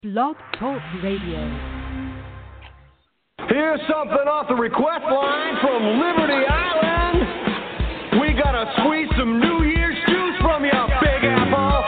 Blog Talk Radio. Here's something off the request line from Liberty Island. We gotta squeeze some New Year's juice from you, Big Apple.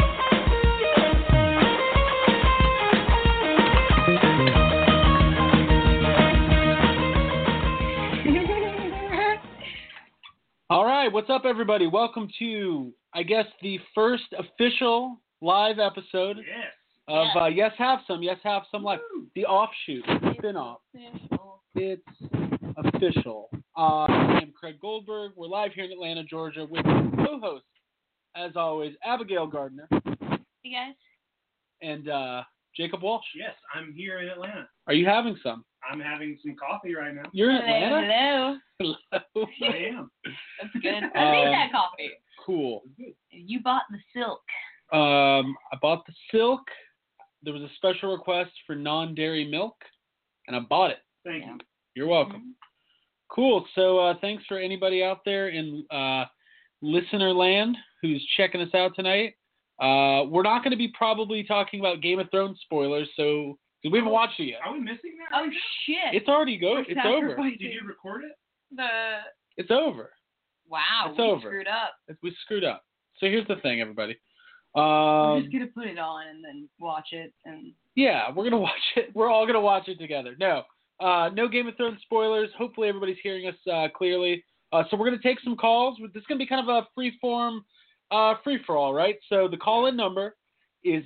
All right, what's up, everybody? Welcome to, I guess, the first official live episode of Yes Have Some Live, the offshoot, spin-off. It's official. I am Craig Goldberg. We're live here in Atlanta, Georgia, with co-host, as always, Abigail Gardner. Hey, guys. And Jacob Walsh. Yes, I'm here in Atlanta. Are you having some? I'm having some coffee right now. You're in Atlanta? Hello. I am. That's good. I made that coffee. Cool. You bought the silk. I bought the silk. There was a special request for non-dairy milk, and I bought it. Thank you. You're welcome. Mm-hmm. Cool. So thanks for anybody out there in listener land who's checking us out tonight. We're not going to be probably talking about Game of Thrones spoilers, so we haven't watched it yet. Are we missing that? Oh, shit. It's already It's over. Did you record it? It's over. Wow. It's we over. screwed up. We screwed up. So here's the thing, everybody. We're just going to put it on and then watch it. And Yeah, we're going to watch it. We're all going to watch it together. No Game of Thrones spoilers. Hopefully everybody's hearing us clearly. So we're going to take some calls. This is going to be kind of a free-form free-for-all, right? So the call-in number is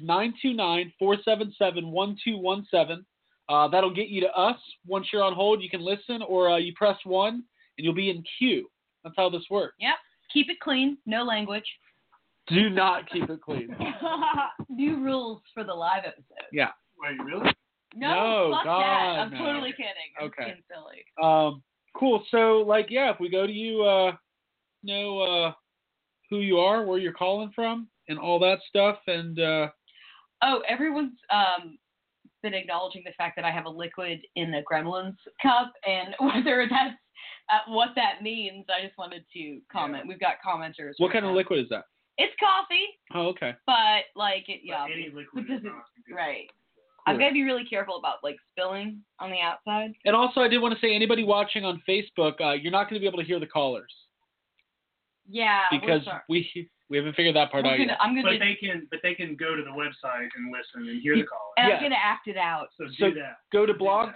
929-477-1217. That'll get you to us. Once you're on hold, you can listen, or you press 1, and you'll be in queue. That's how this works. Yep. Keep it clean. No language. Do not keep it clean. New rules for the live episode. Yeah. Wait, really? No, fuck God, that. I'm no. totally kidding. I'm Okay. being silly. Cool. So, if we go to you, know who you are, where you're calling from, and all that stuff, and Everyone's been acknowledging the fact that I have a liquid in the Gremlins cup, and whether that's what that means, I just wanted to comment. We've got commenters. what right kind of now. liquid is that? It's coffee, Oh, okay. but Any liquid is not good. right. Cool. I've got to be really careful about spilling on the outside. And also, I did want to say, anybody watching on Facebook, you're not going to be able to hear the callers Yeah, because we haven't figured that part out yet. But they can go to the website and listen and hear the call. And Yeah. I'm going to act it out. So So do that. go to Do that.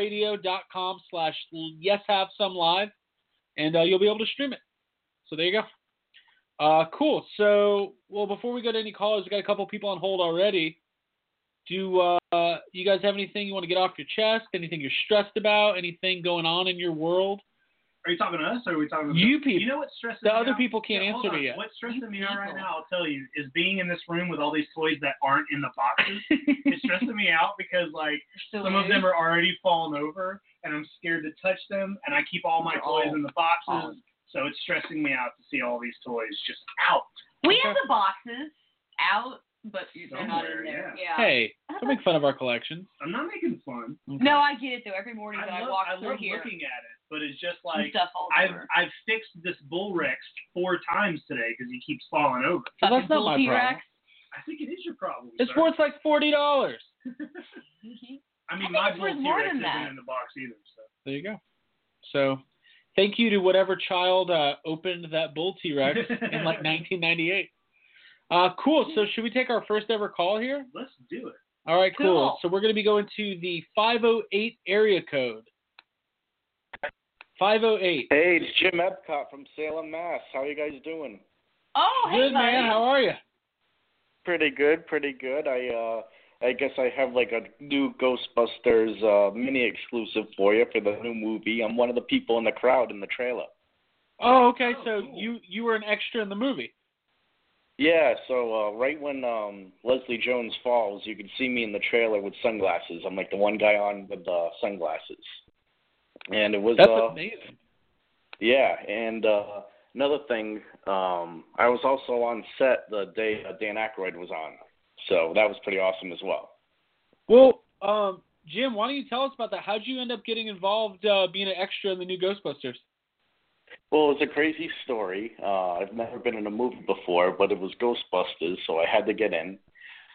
blogtalkradio.com/yeshaveSomeLive, and you'll be able to stream it. So there you go. Cool. So, before we go to any callers, we got a couple people on hold already. Do you guys have anything you want to get off your chest? Anything you're stressed about? Anything going on in your world? Are you talking to us, or are we talking to You people. You know what stresses The me other out? people can't Hold answer on. me yet. What's stressing me out right people. now, I'll tell you, is being in this room with all these toys that aren't in the boxes. It's stressing me out because, some of them are already falling over, and I'm scared to touch them, and I keep all my They're toys all in the boxes, falling. so it's stressing me out to see all these toys just out. We have the boxes out, but they're not in Somewhere, there. Yeah. Hey, don't make fun of our collections. I'm not making fun. Okay. No, I get it though. Every morning that I walk I through love here, looking at it, but it's just and stuff all over. I've fixed this Bull Rex 4 times today because he keeps falling over. Well, Fucking that's not bull my T-Rex. I think it is your problem. It's sir. worth like $40. I mean, I my think it's Bull worth more T-Rex than isn't that. in the box either. So There you go. So, thank you to whatever child opened that Bull T-Rex in 1998. Cool. So, should we take our first ever call here? let's do it. All right, cool. Cool. So, we're going to be going to the 508 area code. 508. Hey, it's Jim Epcot from Salem, Mass. How are you guys doing? Oh, hey, Good, buddy. man. How are you? Pretty good, pretty good. I guess I have a new Ghostbusters mini exclusive for you for the new movie. I'm one of the people in the crowd in the trailer. Oh, okay. So, cool. you were an extra in the movie. Yeah, so right when Leslie Jones falls, you can see me in the trailer with sunglasses. I'm the one guy on with sunglasses. And it was That's amazing. Yeah, and another thing, I was also on set the day Dan Aykroyd was on, so that was pretty awesome as well. Well, Jim, why don't you tell us about that? How'd you end up getting involved being an extra in the new Ghostbusters? Well, it's a crazy story. I've never been in a movie before, but it was Ghostbusters, so I had to get in.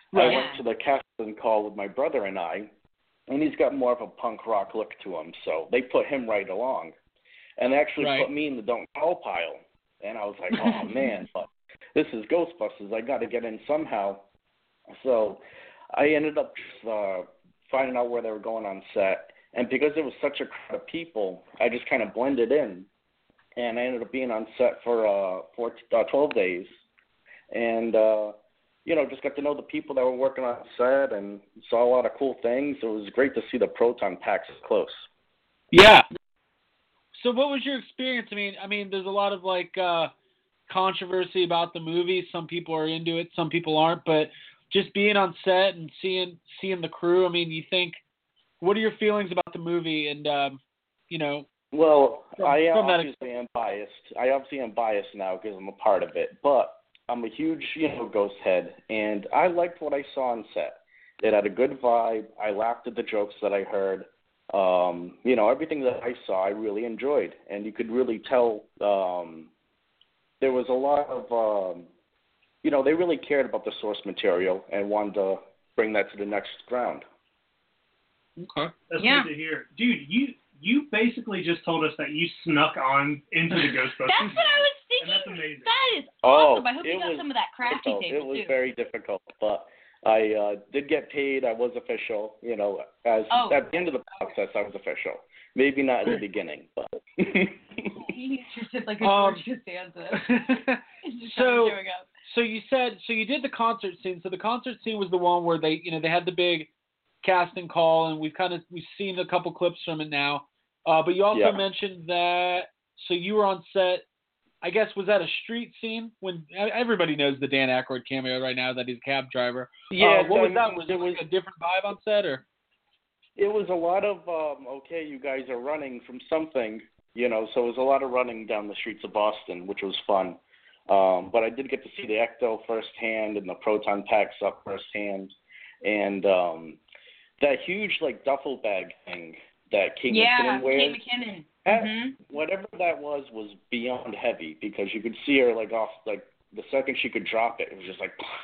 Right. I went to the casting call with my brother and I, and he's got more of a punk rock look to him, so they put him right along. And they actually put me in the don't call pile. And I was like, oh, man, but this is Ghostbusters. I got to get in somehow. So I ended up just, finding out where they were going on set. And because it was such a crowd of people, I just kind of blended in. And I ended up being on set for 12 days. And, just got to know the people that were working on set and saw a lot of cool things. It was great to see the proton packs close. Yeah. So what was your experience? I mean, there's a lot of controversy about the movie. Some people are into it, some people aren't. But just being on set and seeing the crew, you think, what are your feelings about the movie? And Well, I obviously am biased. I obviously am biased now because I'm a part of it. But I'm a huge, ghost head, and I liked what I saw on set. It had a good vibe. I laughed at the jokes that I heard. Everything that I saw, I really enjoyed, and you could really tell there was a lot of, they really cared about the source material and wanted to bring that to the next ground. Okay, that's good to hear, dude. You basically just told us that you snuck on into the Ghostbusters. That's what I was thinking. And that's amazing. That is awesome. I hope you got some of that crafty tape, It was too. very difficult, but I did get paid. I was official. At the end of the process, I was official. Maybe not in the beginning, but. You just did like a George Costanza. So you did the concert scene. So the concert scene was the one where they had the big casting call, and we've seen a couple clips from it now. But you also mentioned that. So you were on set. I guess, was that a street scene? When everybody knows the Dan Aykroyd cameo right now that he's a cab driver. Yeah. What was that? Was it a different vibe on set, or? It was a lot of you guys are running from something, so it was a lot of running down the streets of Boston, which was fun. But I did get to see the Ecto firsthand and the proton packs up firsthand, and that huge duffel bag thing that Kate McKinnon wears. Kate McKinnon. Whatever that was beyond heavy, because you could see her off the second she could drop it was just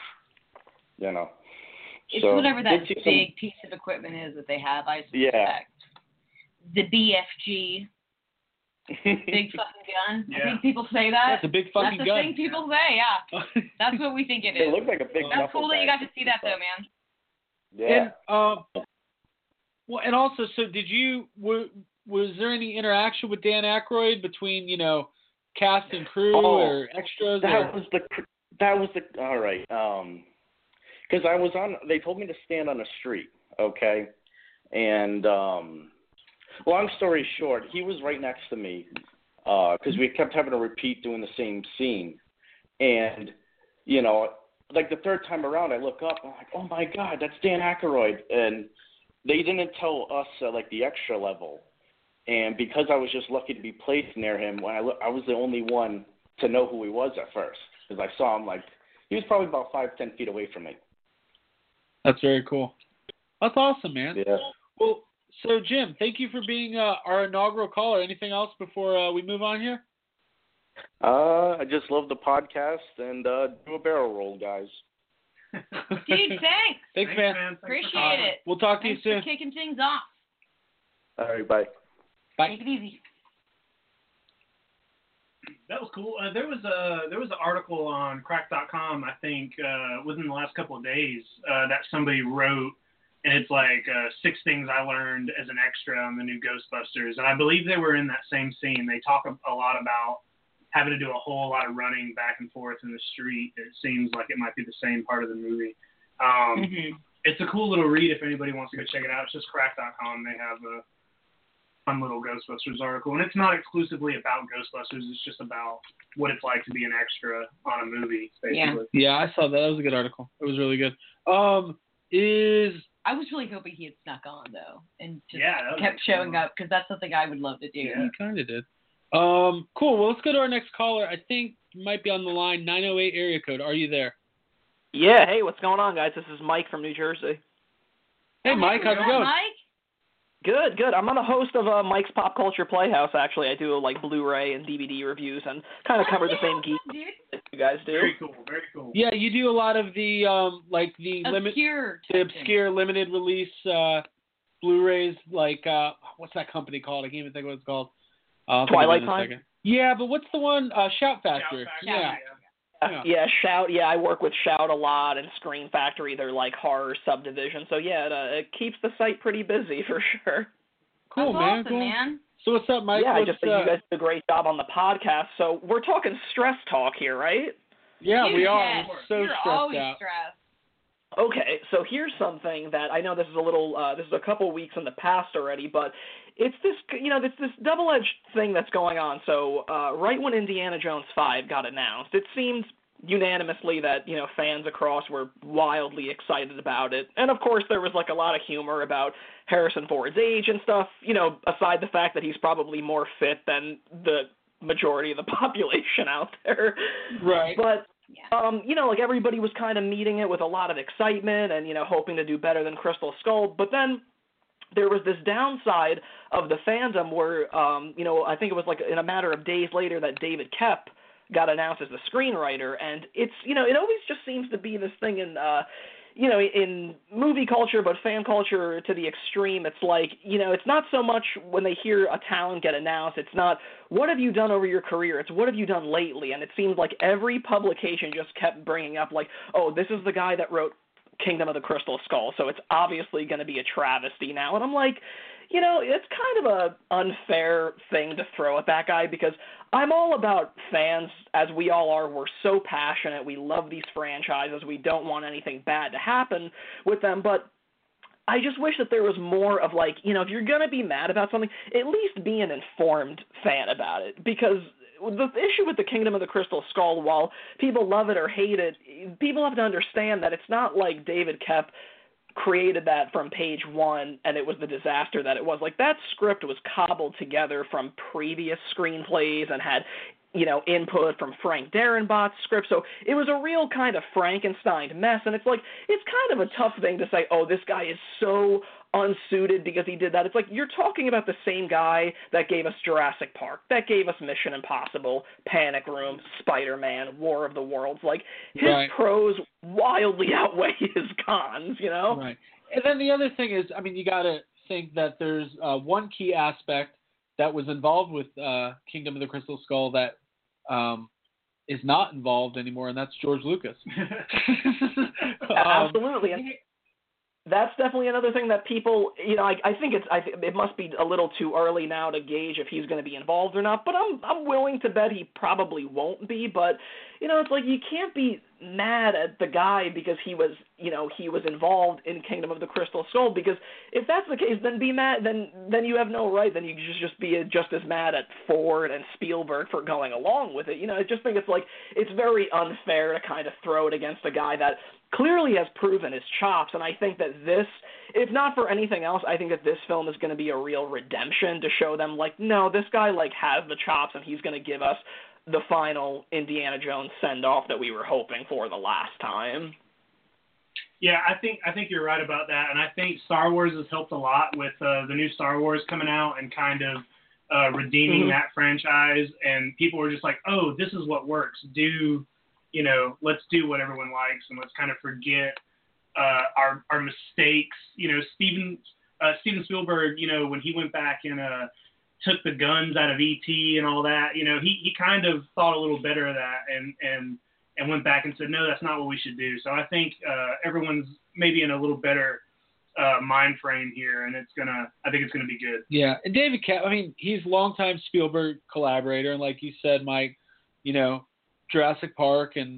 It's whatever that big piece of equipment is that they have, I suspect. The BFG. Big fucking gun. Yeah. I think people say that. That's a big fucking gun. That's the thing people say, yeah. That's what we think it is. It looked like a big That's cool that you got to see that, though, man. Yeah. And also, so was there any interaction with Dan Aykroyd between, cast and crew or extras? That was the all right. Because they told me to stand on a street, okay? And long story short, he was right next to me because we kept having to repeat doing the same scene. And, the third time around, I look up, I'm like, oh, my God, that's Dan Aykroyd. And they didn't tell us at, the extra level. And because I was just lucky to be placed near him, when I was the only one to know who he was at first. Because I saw him, he was probably about 5-10 feet away from me. That's very cool. That's awesome, man. Yeah. Well, so, Jim, thank you for being our inaugural caller. Anything else before we move on here? I just love the podcast and do a barrel roll, guys. Dude, thanks. Thanks, man. Appreciate it. We'll talk to you soon. Thanks for kicking things off. All right, bye. Bye. Take it easy. That was cool. There was an article on Crack.com, I think, within the last couple of days that somebody wrote, and it's 6 things I learned as an extra on the new Ghostbusters, and I believe they were in that same scene. They talk a lot about having to do a whole lot of running back and forth in the street. It seems like it might be the same part of the movie. It's a cool little read if anybody wants to go check it out. It's just Crack.com. They have a fun little Ghostbusters article, and it's not exclusively about Ghostbusters. It's just about what it's like to be an extra on a movie, basically. Yeah, I saw that. That was a good article. It was really good. I was really hoping he had snuck on, though, and just that kept showing up, because that's something I would love to do. Yeah, he kind of did. Cool. Well, let's go to our next caller. I think you might be on the line. 908 area code. Are you there? Yeah. Hey, what's going on, guys? This is Mike from New Jersey. Hey, Mike. How's it going? Mike? Good. I'm on the host of Mike's Pop Culture Playhouse, actually. I do, like, Blu-ray and DVD reviews and kind of cover the same geek that you guys do. Very cool. Yeah, you do a lot of the, obscure limited release Blu-rays, like, what's that company called? I can't even think of what it's called. Twilight Time? Yeah, but what's the one? Shout Factory. Yeah, Shout. Yeah, I work with Shout a lot, and Screen Factory. They're like horror subdivision. So yeah, it keeps the site pretty busy for sure. Cool, That's man. awesome, Cool. man. So what's up, Mike? Yeah, I just think you guys did a great job on the podcast. So we're talking stress talk here, right? Yeah, we are. Yes. We're You're stressed always out. stressed. Okay, so here's something that I know this is a little, this is a couple weeks in the past already, but it's this, this double-edged thing that's going on. So right when Indiana Jones 5 got announced, it seemed unanimously that, fans across were wildly excited about it. And of course there was like a lot of humor about Harrison Ford's age and stuff, aside the fact that he's probably more fit than the majority of the population out there. Right. But like everybody was kind of meeting it with a lot of excitement and, hoping to do better than Crystal Skull. But then there was this downside of the fandom where, I think it was like in a matter of days later that David Koepp got announced as the screenwriter. And it's, it always just seems to be this thing in, in movie culture, but fan culture to the extreme. It's like, it's not so much when they hear a talent get announced, it's not, what have you done over your career? It's what have you done lately? And it seems like every publication just kept bringing up like, oh, this is the guy that wrote Kingdom of the Crystal Skull, so it's obviously going to be a travesty now. And I'm like, it's kind of a unfair thing to throw at that guy because I'm all about fans, as we all are. We're so passionate. We love these franchises. We don't want anything bad to happen with them. But I just wish that there was more of like, if you're going to be mad about something, at least be an informed fan about it. Because the issue with the Kingdom of the Crystal Skull, while people love it or hate it, people have to understand that it's not like David Koepp created that from page one and it was the disaster that it was. Like, that script was cobbled together from previous screenplays and had, input from Frank Darabont script. So it was a real kind of Frankenstein mess. And it's like, it's kind of a tough thing to say, oh, this guy is so unsuited because he did that. It's like, you're talking about the same guy that gave us Jurassic Park, that gave us Mission Impossible, Panic Room, Spider-Man, War of the Worlds. Like, his pros wildly outweigh his cons, Right. And then the other thing is, you got to think that there's one key aspect that was involved with Kingdom of the Crystal Skull that is not involved anymore, and that's George Lucas. Absolutely. That's definitely another thing that people, I think it must be a little too early now to gauge if he's going to be involved or not, but I'm willing to bet he probably won't be. But, it's like you can't be mad at the guy because he was involved in Kingdom of the Crystal Skull, because if that's the case, then be mad, then you have no right, then you just be just as mad at Ford and Spielberg for going along with it. I just think it's very unfair to kind of throw it against a guy that clearly has proven his chops, and I think that this, if not for anything else, I think that this film is going to be a real redemption to show them, like, no, this guy, has the chops, and he's going to give us the final Indiana Jones send-off that we were hoping for the last time. Yeah, I think you're right about that, and I think Star Wars has helped a lot with the new Star Wars coming out and kind of redeeming that franchise, and people were just like, oh, this is what works. Let's do what everyone likes, and let's kind of forget our mistakes. Steven Spielberg, when he went back and took the guns out of E.T. and all that, he kind of thought a little better of that and went back and said, no, that's not what we should do. So I think everyone's maybe in a little better mind frame here, and I think it's gonna be good. Yeah, and David Koepp, he's a longtime Spielberg collaborator, and like you said, Mike, Jurassic Park and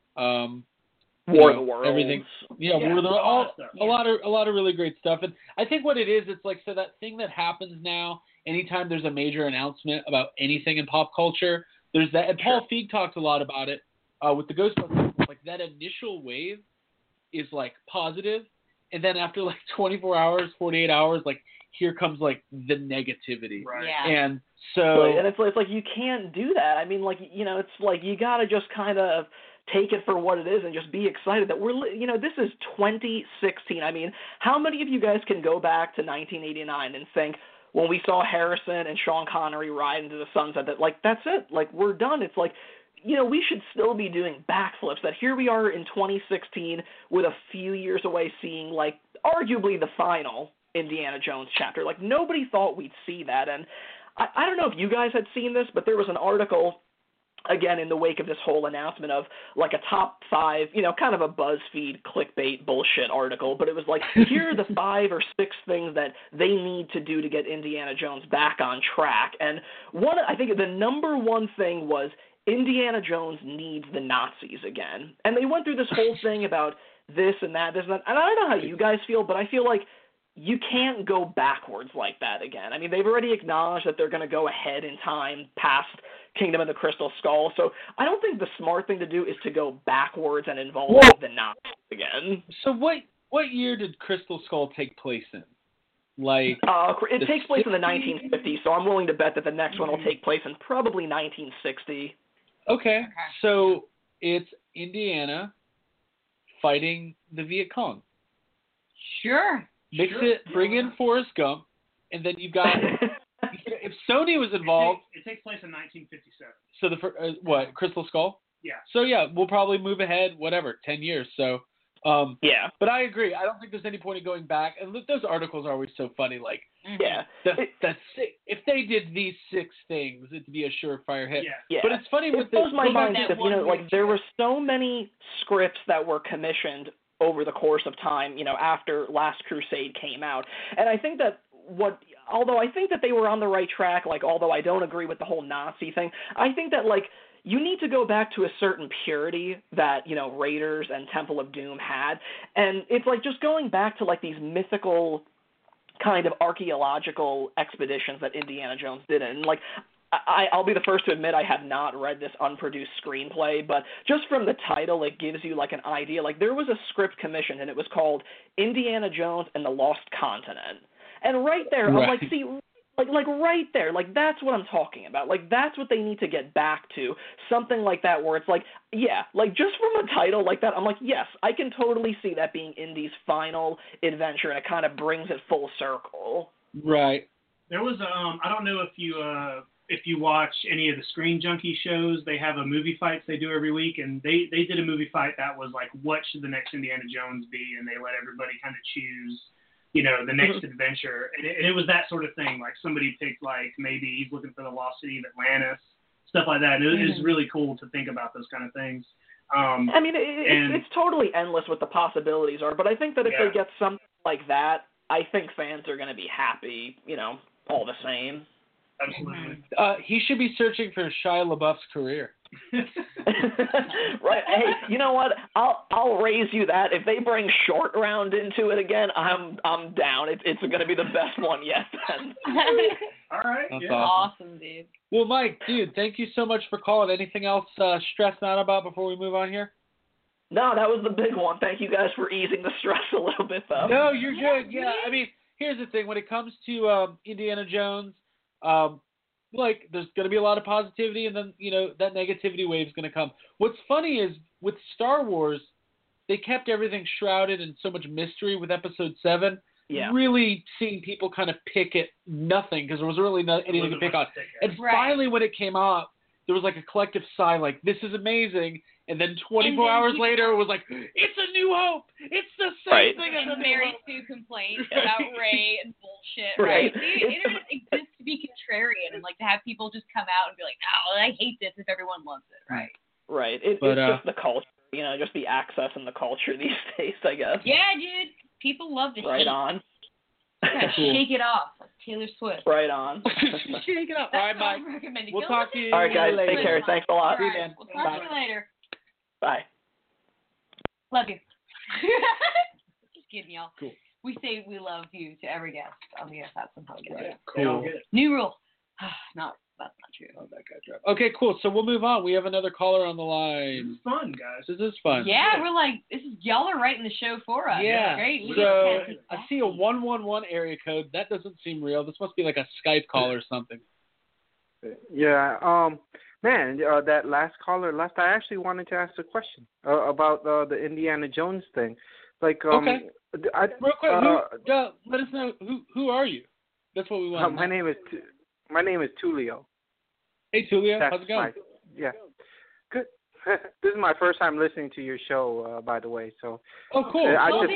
War of the Worlds. Everything. Yeah, War of the Worlds. A lot of really great stuff. And I think what it is, it's like, so that thing that happens now, anytime there's a major announcement about anything in pop culture, there's that. And Paul Feig talked a lot about it with the Ghostbusters. Like, that initial wave is like positive, and then after like 24 hours, 48 hours, like, here comes like the negativity. Right. Yeah. And so, and it's like you can't do that. It's like you got to just kind of take it for what it is and just be excited that this is 2016. I mean, how many of you guys can go back to 1989 and think, when we saw Harrison and Sean Connery ride into the sunset, that, like, that's it. Like, we're done. It's like, we should still be doing backflips. That here we are in 2016 with a few years away seeing, like, arguably the final Indiana Jones chapter. Like, nobody thought we'd see that. And I don't know if you guys had seen this, but there was an article, again, in the wake of this whole announcement of, like, a top 5, kind of a BuzzFeed clickbait bullshit article, but it was like, here are the 5 or 6 things that they need to do to get Indiana Jones back on track. And I think the number one thing was Indiana Jones needs the Nazis again. And they went through this whole thing about this and that, and I don't know how you guys feel, but I feel like you can't go backwards like that again. I mean, they've already acknowledged that they're going to go ahead in time past Kingdom of the Crystal Skull, so I don't think the smart thing to do is to go backwards and involve the Nazis again. So what year did Crystal Skull take place in? Like, it takes place in the 1950s, so I'm willing to bet that the next one will take place in probably 1960. Okay, so it's Indiana fighting the Viet Cong. Sure. Bring in Forrest Gump, and then you've got, if Sony was involved. It takes place in 1957. So what, Crystal Skull? Yeah. So yeah, we'll probably move ahead, 10 years. So, yeah. But I agree. I don't think there's any point in going back. And those articles are always so funny. Like, yeah, if they did these 6 things, it'd be a surefire hit. Yeah. But it's funny with it blows my mind that there were so many scripts that were commissioned over the course of time, after Last Crusade came out, and I think that although I think that they were on the right track, like, although I don't agree with the whole Nazi thing, I think that, like, you need to go back to a certain purity that, Raiders and Temple of Doom had. And it's like just going back to, like, these mythical kind of archaeological expeditions that Indiana Jones did. And, like, I'll be the first to admit I have not read this unproduced screenplay, but just from the title, it gives you, like, an idea. Like, there was a script commissioned, and it was called Indiana Jones and the Lost Continent. And right there, I'm like, see, like right there, like, that's what I'm talking about. Like, that's what they need to get back to, something like that where it's like, yeah, like, just from a title like that, I'm like, yes, I can totally see that being Indy's final adventure, and it kind of brings it full circle. Right. There was, I don't know if you watch any of the Screen Junkie shows, they have a movie fights they do every week, and they did a movie fight that was like, what should the next Indiana Jones be? And they let everybody kind of choose, the next adventure. And it was that sort of thing. Like, somebody picked, like, maybe he's looking for the lost city of Atlantis, stuff like that. And it is really cool to think about those kind of things. I mean, it's totally endless what the possibilities are, but I think that if they get something like that, I think fans are going to be happy, all the same. Absolutely. He should be searching for Shia LaBeouf's career. Right. Hey, you know what? I'll raise you that. If they bring Short Round into it again, I'm down. It's going to be the best one yet. Then. All right. That's awesome, dude. Well, Mike, dude, thank you so much for calling. Anything else stressing out about before we move on here? No, that was the big one. Thank you guys for easing the stress a little bit, though. No, you're good. Yeah, I mean, here's the thing. When it comes to Indiana Jones, like, there's going to be a lot of positivity, and then, that negativity wave is going to come. What's funny is, with Star Wars, they kept everything shrouded in so much mystery with Episode 7. Yeah. Really seeing people kind of pick at nothing, because there was really anything to pick on. And finally, when it came out, there was, like, a collective sigh, like, this is amazing. And then 24 hours later, it was like, it's a New Hope. It's the same thing as a Mary Sue complaints about Rey and bullshit, right? The internet exists to be contrarian and, like, to have people just come out and be like, no, I hate this if everyone loves it, right? Right. It's just the culture, just the access and the culture these days, I guess. Yeah, dude. People love to Right hate. on. Shake it off, like Taylor Swift. Right on. Shake it off. All right, Mike. We'll talk to you. All right, guys. later. Take care. Thanks a lot. All right, we'll talk to you later. Bye. Love you. Just kidding, y'all. Cool. We say we love you to every guest on the Yes Have Some podcast. Right. Cool. New rule. That's not true. Oh, that guy dropped. Okay, cool. So we'll move on. We have another caller on the line. This is fun, guys. This is fun. Yeah, we're like, y'all are writing the show for us. Yeah. Great. So I see a 111 area code. That doesn't seem real. This must be like a Skype call or something. Yeah. Man, that last caller left. I actually wanted to ask a question about the Indiana Jones thing. Like, okay. Real quick, let us know who are you? That's what we want. My name is Tulio. Hey Tulio, how's it going? Yeah, good. This is my first time listening to your show, by the way. So. Oh, cool.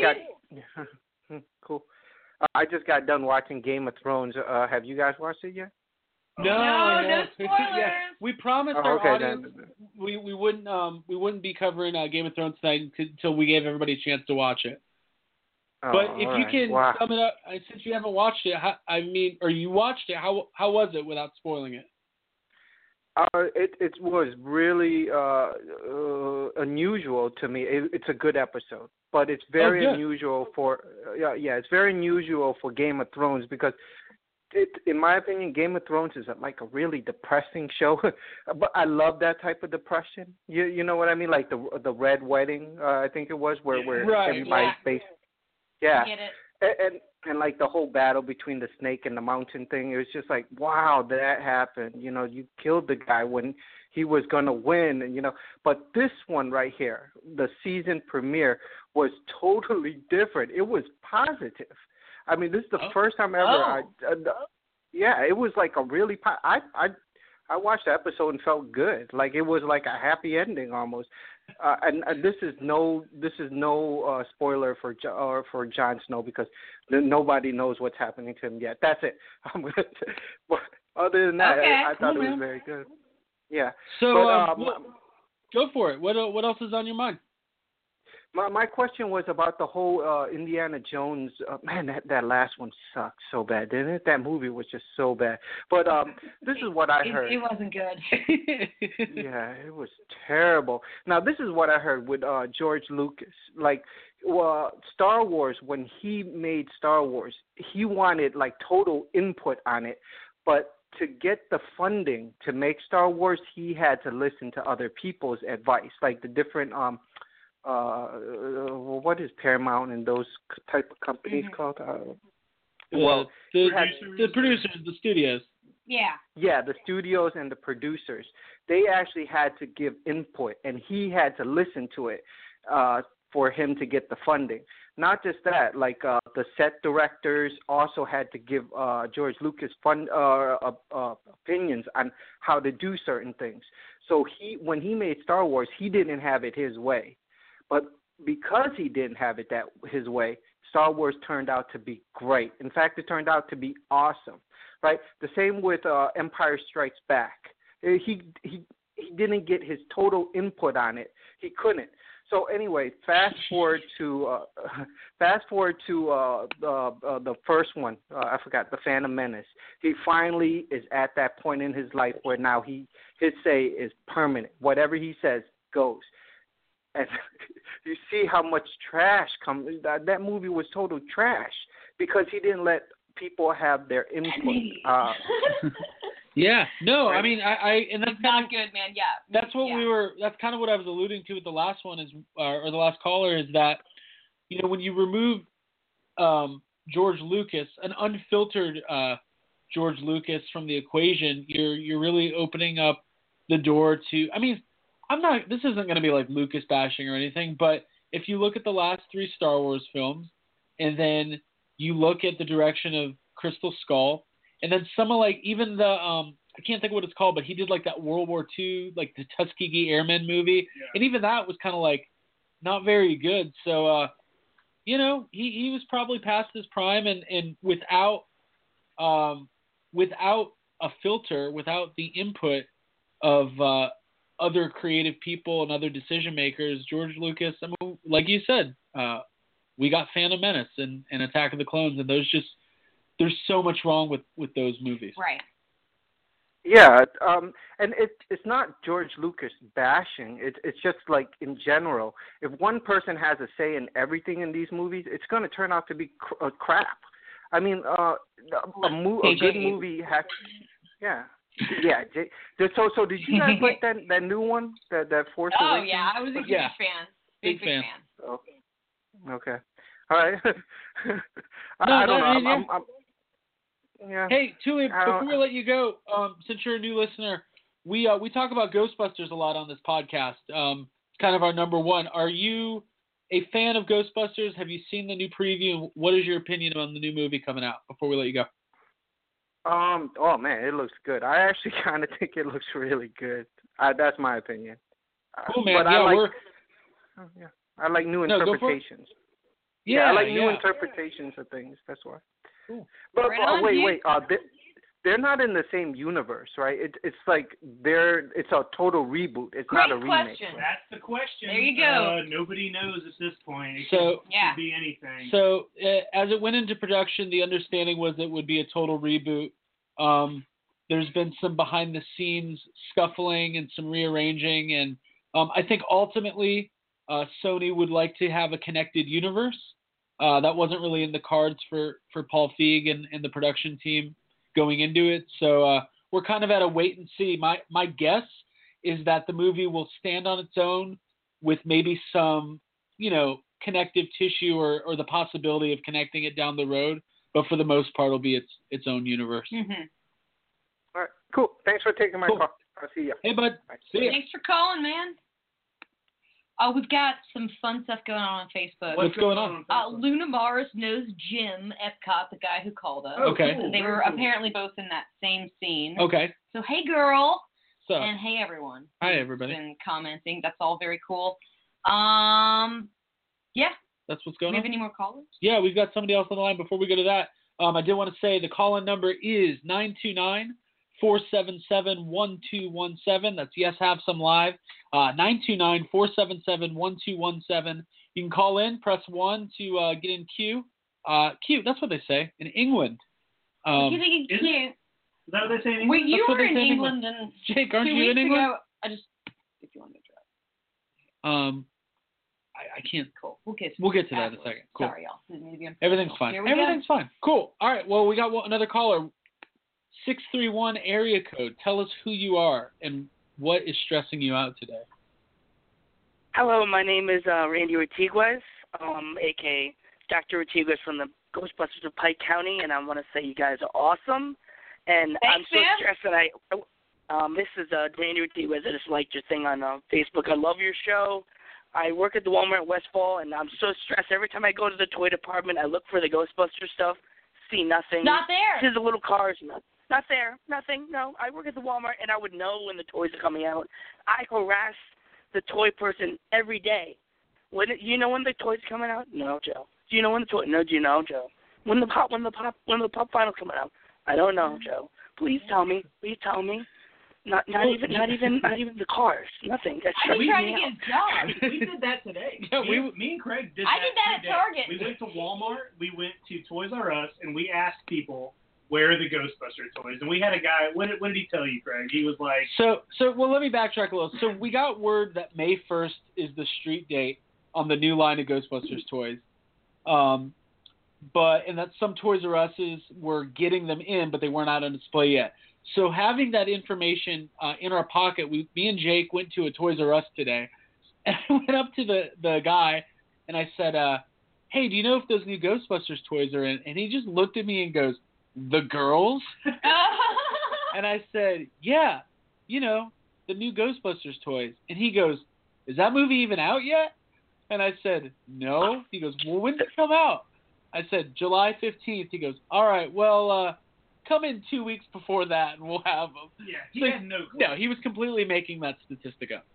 Cool. I just got done watching Game of Thrones. Have you guys watched it yet? No spoilers. Yeah, we promised our audience we wouldn't be covering Game of Thrones tonight until we gave everybody a chance to watch it. But if you can sum it up, since you haven't watched it, or you watched it, how was it without spoiling it? It was really unusual to me. It's a good episode, but it's very unusual for it's very unusual for Game of Thrones because in my opinion, Game of Thrones is like a really depressing show. But I love that type of depression. You know what I mean? Like the Red Wedding, I think it was where everybody's based. Yeah. I get it. And like the whole battle between the snake and the mountain thing, it was just like, wow, that happened. You know, you killed the guy when he was going to win. And, you know, but this one right here, the season premiere, was totally different. It was positive. I mean, this is the first time ever. It was like a really I watched the episode and felt good. Like it was like a happy ending almost. And this is no spoiler for Jon Snow because nobody knows what's happening to him yet. That's it. But other than that, I thought it was very good. Yeah. So go for it. What else is on your mind? My question was about the whole Indiana Jones. Man, that last one sucked so bad, didn't it? That movie was just so bad. But this is what I heard. It wasn't good. Yeah, it was terrible. Now, this is what I heard with George Lucas. Like, Star Wars, when he made Star Wars, he wanted, like, total input on it. But to get the funding to make Star Wars, he had to listen to other people's advice, like the different what is Paramount and those type of companies called? The producers, the studios. Yeah. Yeah, the studios and the producers. They actually had to give input, and he had to listen to it for him to get the funding. Not just that, like the set directors also had to give George Lucas opinions on how to do certain things. So when he made Star Wars, he didn't have it his way. But because he didn't have it his way, Star Wars turned out to be great. In fact, it turned out to be awesome, right? The same with Empire Strikes Back. He didn't get his total input on it. He couldn't. So anyway, fast forward to the first one. I forgot, The Phantom Menace. He finally is at that point in his life where now his say is permanent. Whatever he says goes. And you see how much trash comes. That movie was total trash because he didn't let people have their input. Yeah, no, right? I mean, and that's not good, man. Yeah, that's what That's kind of what I was alluding to with the last one or the last caller is that, you know, when you remove George Lucas, an unfiltered George Lucas from the equation, you're really opening up the door to. I mean. This isn't going to be like Lucas bashing or anything, but if you look at the last 3 Star Wars films, and then you look at the direction of Crystal Skull, and then some of like even the I can't think of what it's called, but he did like that World War II, like the Tuskegee Airmen movie, and even that was kind of like not very good. So you know, he was probably past his prime, and without a filter, without the input of other creative people and other decision makers, George Lucas, I mean, like you said, we got Phantom Menace and Attack of the Clones, and there's so much wrong with those movies. Right. Yeah, and it's not George Lucas bashing. It's just like in general, if one person has a say in everything in these movies, it's going to turn out to be crap. I mean, a good movie has, yeah. Yeah. So did you guys like that new one, that Force Awakens? Oh yeah, I was a huge fan. Big fan. Okay. All right. I don't know. Yeah. Hey, Tulio, before we let you go, since you're a new listener, we talk about Ghostbusters a lot on this podcast. It's kind of our number one. Are you a fan of Ghostbusters? Have you seen the new preview? What is your opinion on the new movie coming out before we let you go? Oh man, it looks good. I actually kind of think it looks really good. That's my opinion. Cool, man. But I like new interpretations. Yeah, I like new interpretations of things. That's why. Cool. But wait. They're not in the same universe, right? It's like it's a total reboot. It's Great not a remake. Question. That's the question. There you go. Nobody knows at this point. It could be anything. So as it went into production, the understanding was it would be a total reboot. There's been some behind-the-scenes scuffling and some rearranging, and I think ultimately Sony would like to have a connected universe. That wasn't really in the cards for Paul Feig and the production team going into it. So we're kind of at a wait and see. My guess is that the movie will stand on its own with maybe some, connective tissue or the possibility of connecting it down the road. But for the most part, it'll be its own universe. Mm-hmm. All right, cool. Thanks for taking my call. I'll see you. Hey, bud. See ya. Thanks for calling, man. Oh, we've got some fun stuff going on Facebook. What's going on? Luna Mars knows Jim Epcot, the guy who called us. Okay. They were apparently both in that same scene. Okay. So, hey, girl. What's up? And hey, everyone. Hi, everybody. Been commenting. That's all very cool. Yeah. That's what's going on. Do we have any more callers? Yeah, we've got somebody else on the line. Before we go to that, I did want to say the call-in number is 929-477-1217. That's Yes Have Some Live. 929-477-1217. You can call in, press 1 to get in queue. Queue, that's what they say in England. Is that what they say in England? Wait, you were in England and Jake, aren't 2 you weeks in England? ago, if you want me to try. I can't. Cool. We'll get to that in a second. Cool. Sorry, y'all. Everything's fine. Everything's fine. Cool. All right. Well, we got another caller. 631 area code. Tell us who you are and what is stressing you out today. Hello, my name is Randy Ortiguez, a.k.a. Dr. Ortiguez from the Ghostbusters of Pike County, and I want to say you guys are awesome. And Thanks, I'm so stressed that this is Randy Ortiguez. I just liked your thing on Facebook. I love your show. I work at the Walmart in Westfall, and I'm so stressed. Every time I go to the toy department, I look for the Ghostbusters stuff, see nothing. Not there. See the little cars, not there, nothing. No, I work at the Walmart, and I would know when the toys are coming out. I harass the toy person every day. You know when the toys are coming out? No, Joe. Do you know when the toy? No, do you know, Joe? When the pop finals coming out? I don't know, Joe. Please tell me. Please tell me. Not even the cars. Nothing. That's I'm trying to get a job. We did that today. Yeah, me and Craig did that. I did that at Target. We went to Walmart. We went to Toys R Us, and we asked people where are the Ghostbuster toys. And we had a guy. What did he tell you, Craig? He was like. So well, let me backtrack a little. So we got word that May 1st is the street date on the new line of Ghostbusters toys. And that some Toys R Us's were getting them in, but they weren't out on display yet. So having that information in our pocket, me and Jake went to a Toys R Us today, and I went up to the guy, and I said, hey, do you know if those new Ghostbusters toys are in? And he just looked at me and goes, the girls? And I said, yeah, the new Ghostbusters toys. And he goes, is that movie even out yet? And I said, no. He goes, well, when did it come out? I said, July 15th. He goes, all right, well, come in 2 weeks before that and we'll have them. Yeah, he had no clue. No, he was completely making that statistic up.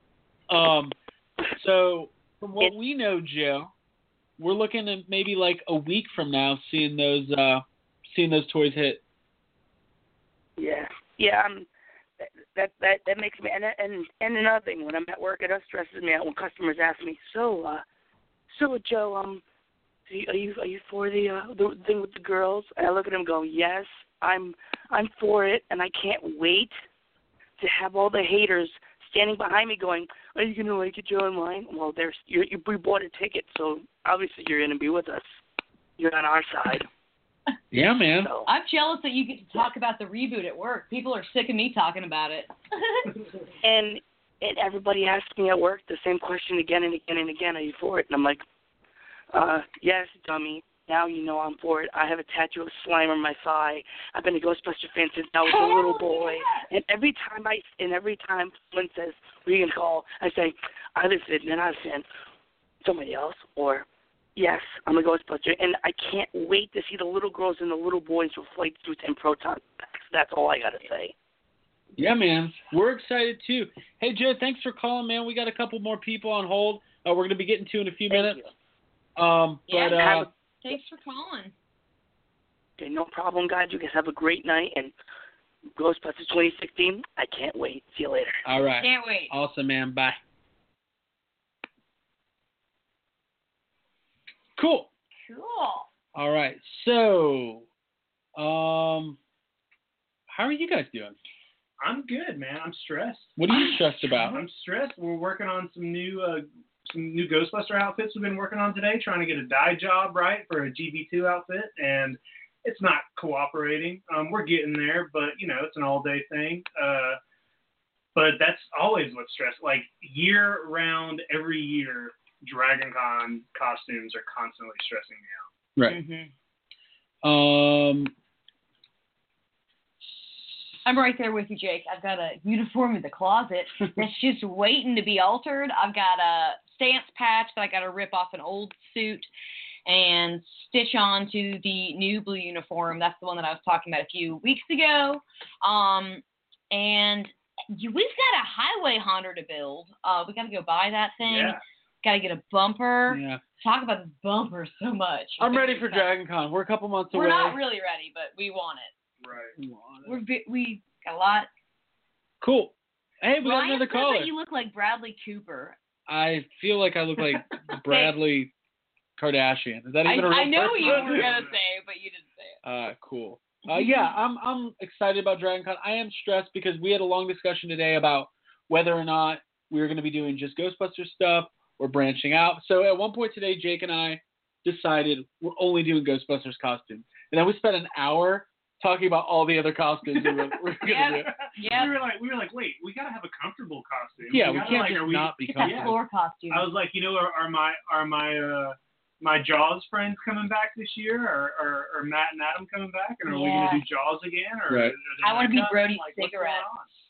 So from what we know, Joe, we're looking at maybe like a week from now seeing those toys hit. Yeah. That makes me and another thing, when I'm at work, it stresses me out when customers ask me, so Joe, are you for the thing with the girls? And I look at them and go, yes, I'm for it, and I can't wait to have all the haters standing behind me going, are you going to like it, Joe, online? Well, we bought a ticket, so obviously you're going to be with us. You're on our side. Yeah, man. So, I'm jealous that you get to talk about the reboot at work. People are sick of me talking about it. and everybody asks me at work the same question again and again and again, are you for it? And I'm like, yes, dummy. Now you know I'm for it. I have a tattoo of slime on my thigh. I've been a Ghostbuster fan since I was a little boy. And every time someone says, "Who are you gonna call?" I say, either Sid, and not Sid, somebody else, or yes, I'm a Ghostbuster. And I can't wait to see the little girls and the little boys with flight suits and proton packs. That's all I gotta say. Yeah, man. We're excited too. Hey, Joe, thanks for calling, man. We got a couple more people on hold. We're gonna be getting to in a few minutes. Thanks for calling. Okay, no problem, guys. You guys have a great night, and Ghostbusters 2016, I can't wait. See you later. All right. Can't wait. Awesome, man. Bye. Cool. All right. So, how are you guys doing? I'm good, man. I'm stressed. What are you stressed about? I'm stressed. We're working on some new Ghostbuster outfits we've been working on today, trying to get a dye job right for a GB2 outfit, and it's not cooperating. We're getting there, but, it's an all-day thing. But that's always what's stressed. Like, year-round, every year, Dragon Con costumes are constantly stressing me out. Right. Mm-hmm. I'm right there with you, Jake. I've got a uniform in the closet that's just waiting to be altered. I've got a stance patch that I got to rip off an old suit and stitch onto the new blue uniform. That's the one that I was talking about a few weeks ago. And we've got a Highway Honda to build. We got to go buy that thing. Yeah. Got to get a bumper. Yeah. Talk about this bumper so much. I'm ready for Dragon Con. We're a couple months away. We're not really ready, but we want it. Right. We got a lot. Cool. Hey, we got another caller. That you look like Bradley Cooper. I feel like I look like Bradley Kardashian. Is that even a real I know person? you were gonna say it, but you didn't say it. Cool. Yeah, I'm excited about Dragon Con. I am stressed because we had a long discussion today about whether or not we were going to be doing just Ghostbusters stuff or branching out. So at one point today, Jake and I decided we're only doing Ghostbusters costumes, and then we spent an hour talking about all the other costumes we were going to do. Yeah. We were like, wait, we got to have a comfortable costume. Yeah, we can't just not be comfortable. That floor costume. I was like, are my Jaws friends coming back this year? Or Matt and Adam coming back? And are we going to do Jaws again? Or right. I want to be Brody's like, cigarette.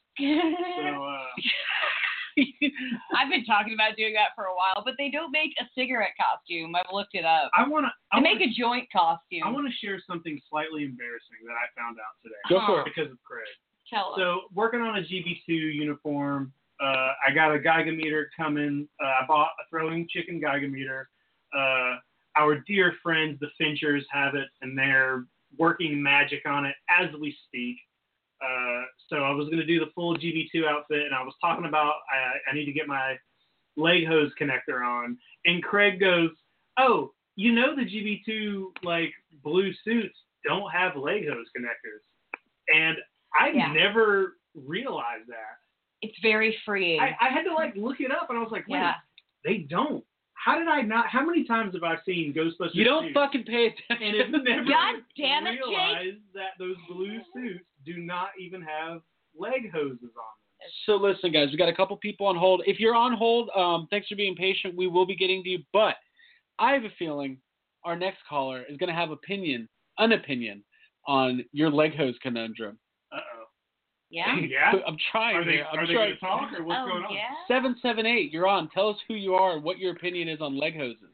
So, I've been talking about doing that for a while, but they don't make a cigarette costume. I've looked it up. They make a joint costume. I want to share something slightly embarrassing that I found out today. Go for it. Because of Craig. Tell us. So, working on a GB2 uniform, I got a Geiger-meter coming. I bought a throwing chicken Geiger-meter. Our dear friends, the Finchers, have it, and they're working magic on it as we speak. So I was going to do the full GB2 outfit, and I was talking about I need to get my leg hose connector on. And Craig goes, "Oh, the GB2 blue suits don't have leg hose connectors," and I never realized that. It's very freeing. I had to look it up, and I was like, "Wait, they don't." How did I not? How many times have I seen Ghostbusters? You don't fucking pay attention. And it's never God damn it, realized that those blue suits do not even have leg hoses on them. So listen, guys, we got a couple people on hold. If you're on hold, thanks for being patient. We will be getting to you, but I have a feeling our next caller is going to have an opinion on your leg hose conundrum. Uh-oh. Yeah? Yeah? I'm trying. Are they going to talk, or what's going on? Yeah? 778, you're on. Tell us who you are and what your opinion is on leg hoses.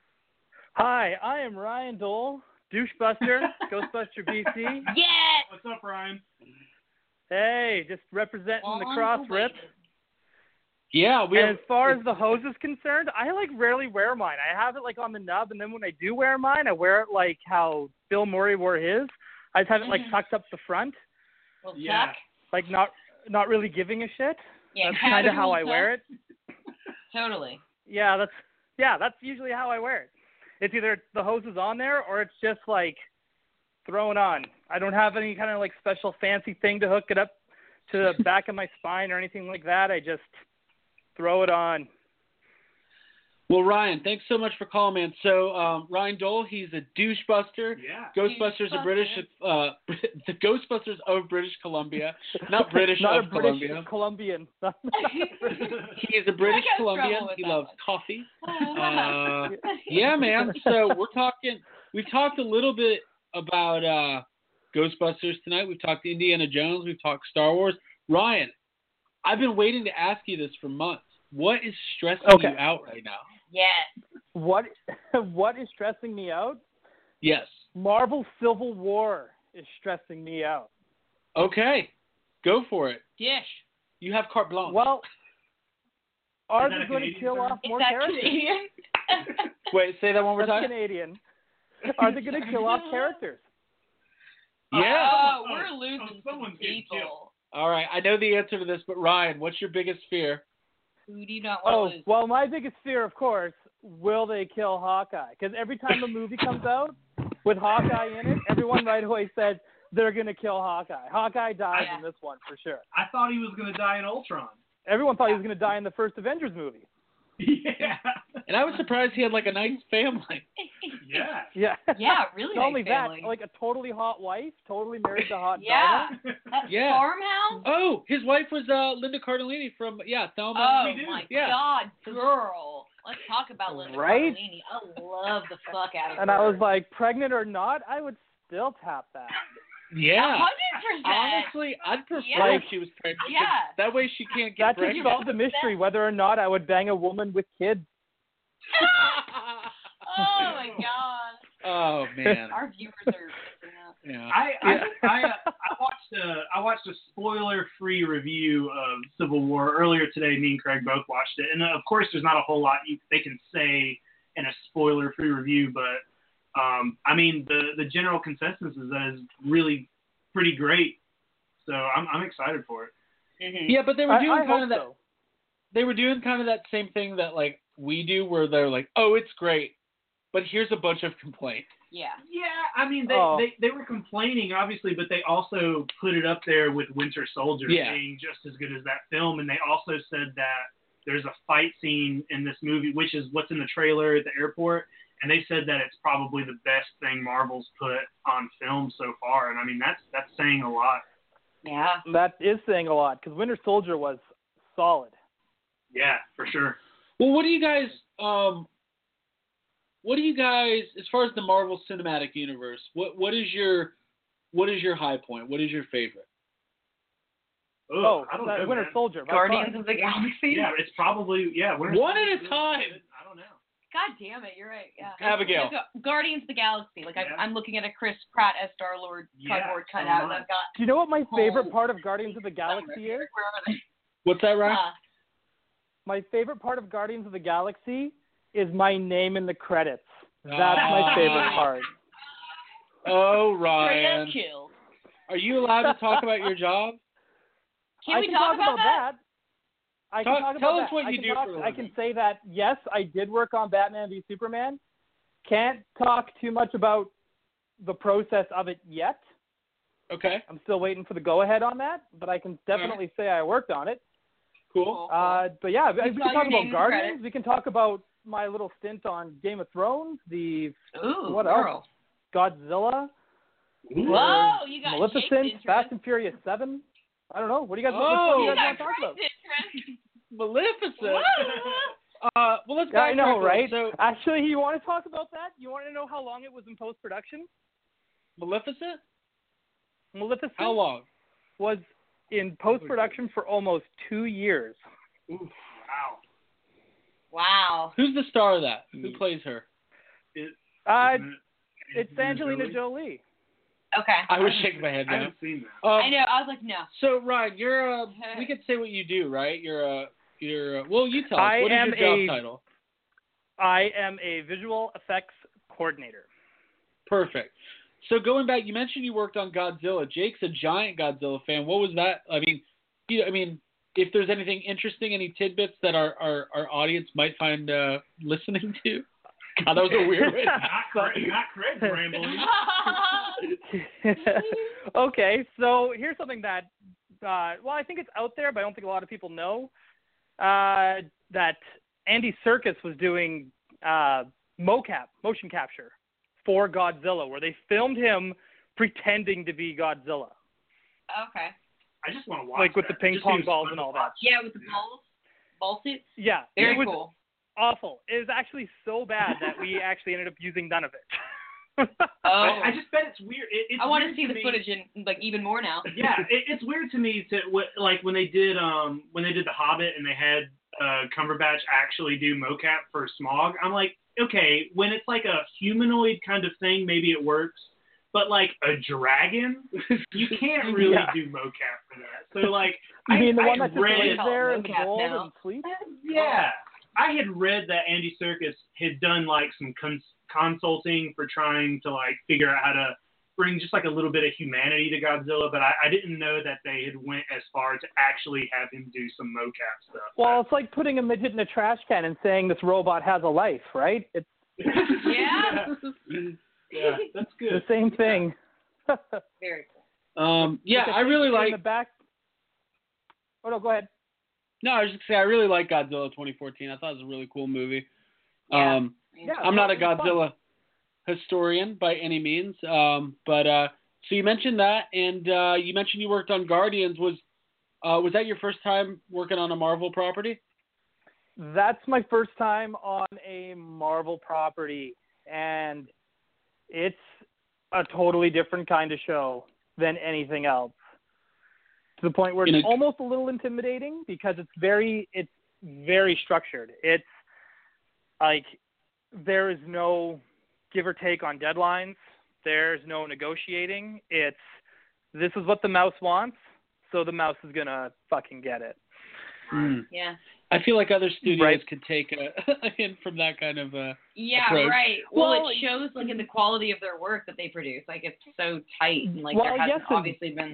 Hi, I am Ryan Dole, douchebuster, Ghostbuster BC. Yeah! What's up, Ryan? Hey, just representing the cross rip. Yeah, as far as the hose is concerned, I rarely wear mine. I have it on the nub, and then when I do wear mine, I wear it how Bill Murray wore his. I just have it tucked up the front. Well, tuck. Not really giving a shit. Yeah, that's kind of how I wear it. Totally. Yeah, that's usually how I wear it. It's either the hose is on there or it's just thrown on. I don't have any kind of special fancy thing to hook it up to the back of my spine or anything like that. I just throw it on. Well, Ryan, thanks so much for calling, man. So, Ryan Dole, he's a douchebuster. Yeah. Ghostbusters of British, the Ghostbusters of British Columbia, not British not of a British Columbia. Colombian. He is a British Colombian. He loves coffee. Yeah, man. So we're talking we've talked a little bit about Ghostbusters tonight. We've talked Indiana Jones. We've talked Star Wars. Ryan, I've been waiting to ask you this for months. What is stressing you out right now? Yes. What is stressing me out? Yes. Marvel Civil War is stressing me out. Okay. Go for it. Dish. You have carte blanche. Well, are they going to kill off more characters? Canadian? Wait, say that one more time. That's Canadian. Are they going to kill off characters? Yeah. Oh, we're losing some people. All right, I know the answer to this, but Ryan, what's your biggest fear? Who do you not want to lose? Well, my biggest fear, of course, will they kill Hawkeye? Because every time a movie comes out with Hawkeye in it, everyone right away says they're going to kill Hawkeye. Hawkeye dies in this one for sure. I thought he was going to die in Ultron. Everyone thought he was going to die in the first Avengers movie. Yeah. And I was surprised he had like a nice family. Yeah. Yeah. Yeah, really Not only nice family. that, like a totally hot wife, totally married to hot Yeah. Donna. Yeah. Farmhouse? Oh, his wife was Linda Cardellini from Thelma. Oh, my God, girl. Let's talk about Linda Right? Cardellini. I love the fuck out of her. And I was like, pregnant or not, I would still tap that. Yeah. 100%. Honestly, I'd prefer Yeah. if she was pregnant. Yeah. That way she can't get That just pregnant. solved the mystery whether or not I would bang a woman with kids. Oh, my God. Oh, man. Our viewers are missing out. Yeah. I watched a spoiler-free review of Civil War earlier today. Me and Craig both watched it, and of course, there's not a whole lot they can say in a spoiler-free review. But I mean, the general consensus is that it's really pretty great. So I'm excited for it. Mm-hmm. Yeah, but they were doing I kind of that. so. They were doing kind of that same thing that like we do, where they're like, "Oh, it's great," but here's a bunch of complaints. Yeah. Yeah, I mean, they were complaining, obviously, but they also put it up there with Winter Soldier being just as good as that film, and they also said that there's a fight scene in this movie, which is what's in the trailer at the airport, and they said that it's probably the best thing Marvel's put on film so far, and I mean, that's saying a lot. Yeah. That is saying a lot, because Winter Soldier was solid. Yeah, for sure. Well, what do you guys, as far as the Marvel Cinematic Universe, what is your high point? What is your favorite? I don't know, Winter man. Soldier. Guardians of the Galaxy? Yeah, it's probably, One at a time. I don't know. God damn it, you're right. Yeah. Abigail. Guardians of the Galaxy. Like I'm looking at a Chris Pratt as Star-Lord cardboard cutout, and I've got. Do you know what my favorite part of Guardians of the Galaxy is? What's that, Ryan? My favorite part of Guardians of the Galaxy is my name in the credits. That's my favorite part. Oh, Ryan. Straight up kill. Are you allowed to talk about your job? Can we talk about that? I can talk about tell that. us what you do for a living. I can say that, yes, I did work on Batman v Superman. Can't talk too much about the process of it yet. Okay. I'm still waiting for the go-ahead on that, but I can definitely say I worked on it. Cool. But yeah, we can talk about Guardians. Credits. We can talk about my little stint on Game of Thrones, what girl. else? Godzilla. Whoa, you got Maleficent, Fast and Furious 7. I don't know. What do you guys, what do you guys want to talk about? Maleficent. Well, let's I know, backtrack. right? So, actually, you want to talk about that? You want to know how long it was in post-production? Maleficent? How long? Was in post-production for almost 2 years. Oof, Wow. Who's the star of that? Who plays her? It's Angelina Jolie. Okay. I was shaking my head now. I haven't seen that. I know. I was like, no. So, Ryan, you're we could say what you do, right? You're well, you tell us. What is your job title? I am a visual effects coordinator. Perfect. So going back, you mentioned you worked on Godzilla. Jake's a giant Godzilla fan. What was that? I mean, if there's anything interesting, any tidbits that our audience might find listening to. God, that was a weird way. Not Craig's rambling. Okay, so here's something that, I think it's out there, but I don't think a lot of people know. That Andy Serkis was doing motion capture for Godzilla, where they filmed him pretending to be Godzilla. Okay. I just want to watch like with that. the ping pong balls and all that. Yeah, with the ball suits. Yeah, Very it was cool. Awful. It was actually so bad that we actually ended up using none of it. I just bet it's weird. It's I want weird to see the me. footage in like even more now. Yeah, it's weird to me like when they did The Hobbit and they had Cumberbatch actually do mocap for Smaug. I'm like, okay, when it's like a humanoid kind of thing, maybe it works. But like a dragon, you can't really do mocap for that. So like, you mean the one I that just lays there in the mocap gold now. and sleeps? Yeah, I had read that Andy Serkis had done like some consulting for trying to like figure out how to bring just like a little bit of humanity to Godzilla, but I didn't know that they had went as far to actually have him do some mocap stuff. Well, it's like putting a midget in a trash can and saying this robot has a life, right? It's Yeah. Yeah, that's good. the same thing. Very cool. Yeah, I really like. In the back. Oh no, go ahead. No, I was just gonna say I really like Godzilla 2014. I thought it was a really cool movie. Yeah. I'm not a Godzilla historian by any means, but so you mentioned that, and you mentioned you worked on Guardians. Was that your first time working on a Marvel property? That's my first time on a Marvel property, and it's a totally different kind of show than anything else. To the point where it's almost a little intimidating because it's very structured. It's like there is no give or take on deadlines. There's no negotiating. It's this is what the mouse wants, so the mouse is gonna fucking get it. Yeah. I feel like other studios could take a hint from that kind of approach. Right. Well, it shows like in the quality of their work that they produce. Like it's so tight, and like there hasn't obviously been.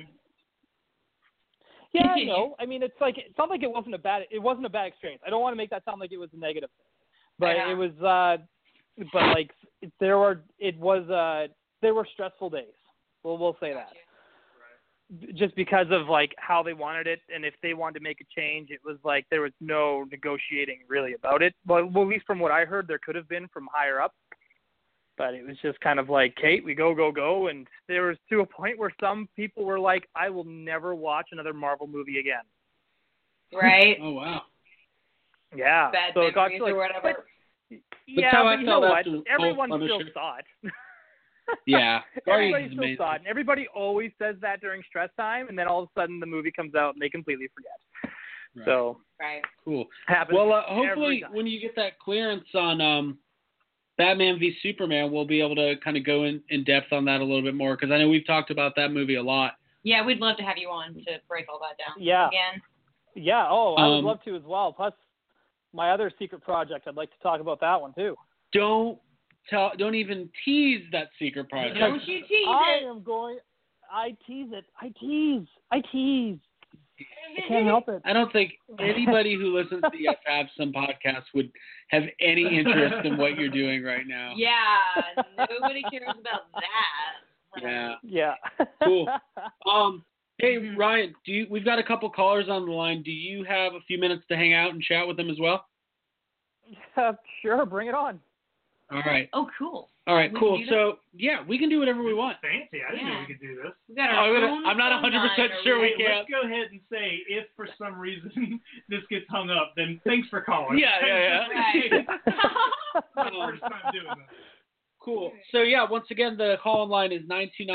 Yeah, no. I mean, it's not like it wasn't a bad experience. I don't want to make that sound like it was a negative thing, but it was. But like there were stressful days. We'll say that. Just because of like how they wanted it, and if they wanted to make a change, it was like there was no negotiating really about it. Well, at least from what I heard, there could have been from higher up, but it was just kind of like, Kate, we go, and there was to a point where some people were like, I will never watch another Marvel movie again. Right. Oh wow. Yeah. Bad so it got memories to like, or whatever. But you know what? Everyone still saw it. Yeah, everybody still saw it. And everybody always says that during stress time, and then all of a sudden the movie comes out and they completely forget. Right. So cool. Happens well, hopefully when you get that clearance on Batman v Superman, we'll be able to kind of go in depth on that a little bit more, because I know we've talked about that movie a lot. Yeah, we'd love to have you on to break all that down. Yeah. Again. Yeah. Oh, I would love to as well. Plus, my other secret project, I'd like to talk about that one too. Don't even tease that secret project. Don't you tease it. I tease it. I tease. I can't help it. I don't think anybody who listens to Yes Have Some podcast would have any interest in what you're doing right now. Yeah, nobody cares about that. Yeah. Cool. Hey, Ryan, we've got a couple callers on the line. Do you have a few minutes to hang out and chat with them as well? Yeah, sure. Bring it on. All right. Oh, cool. All right, cool. So, yeah, we can do whatever we want. Fancy. I didn't know we could do this. We got our I'm not 100% sure we can. Let's go ahead and say, if for some reason this gets hung up, then thanks for calling. Yeah. Right. First time doing this. Cool. So, yeah, once again, the call-in line is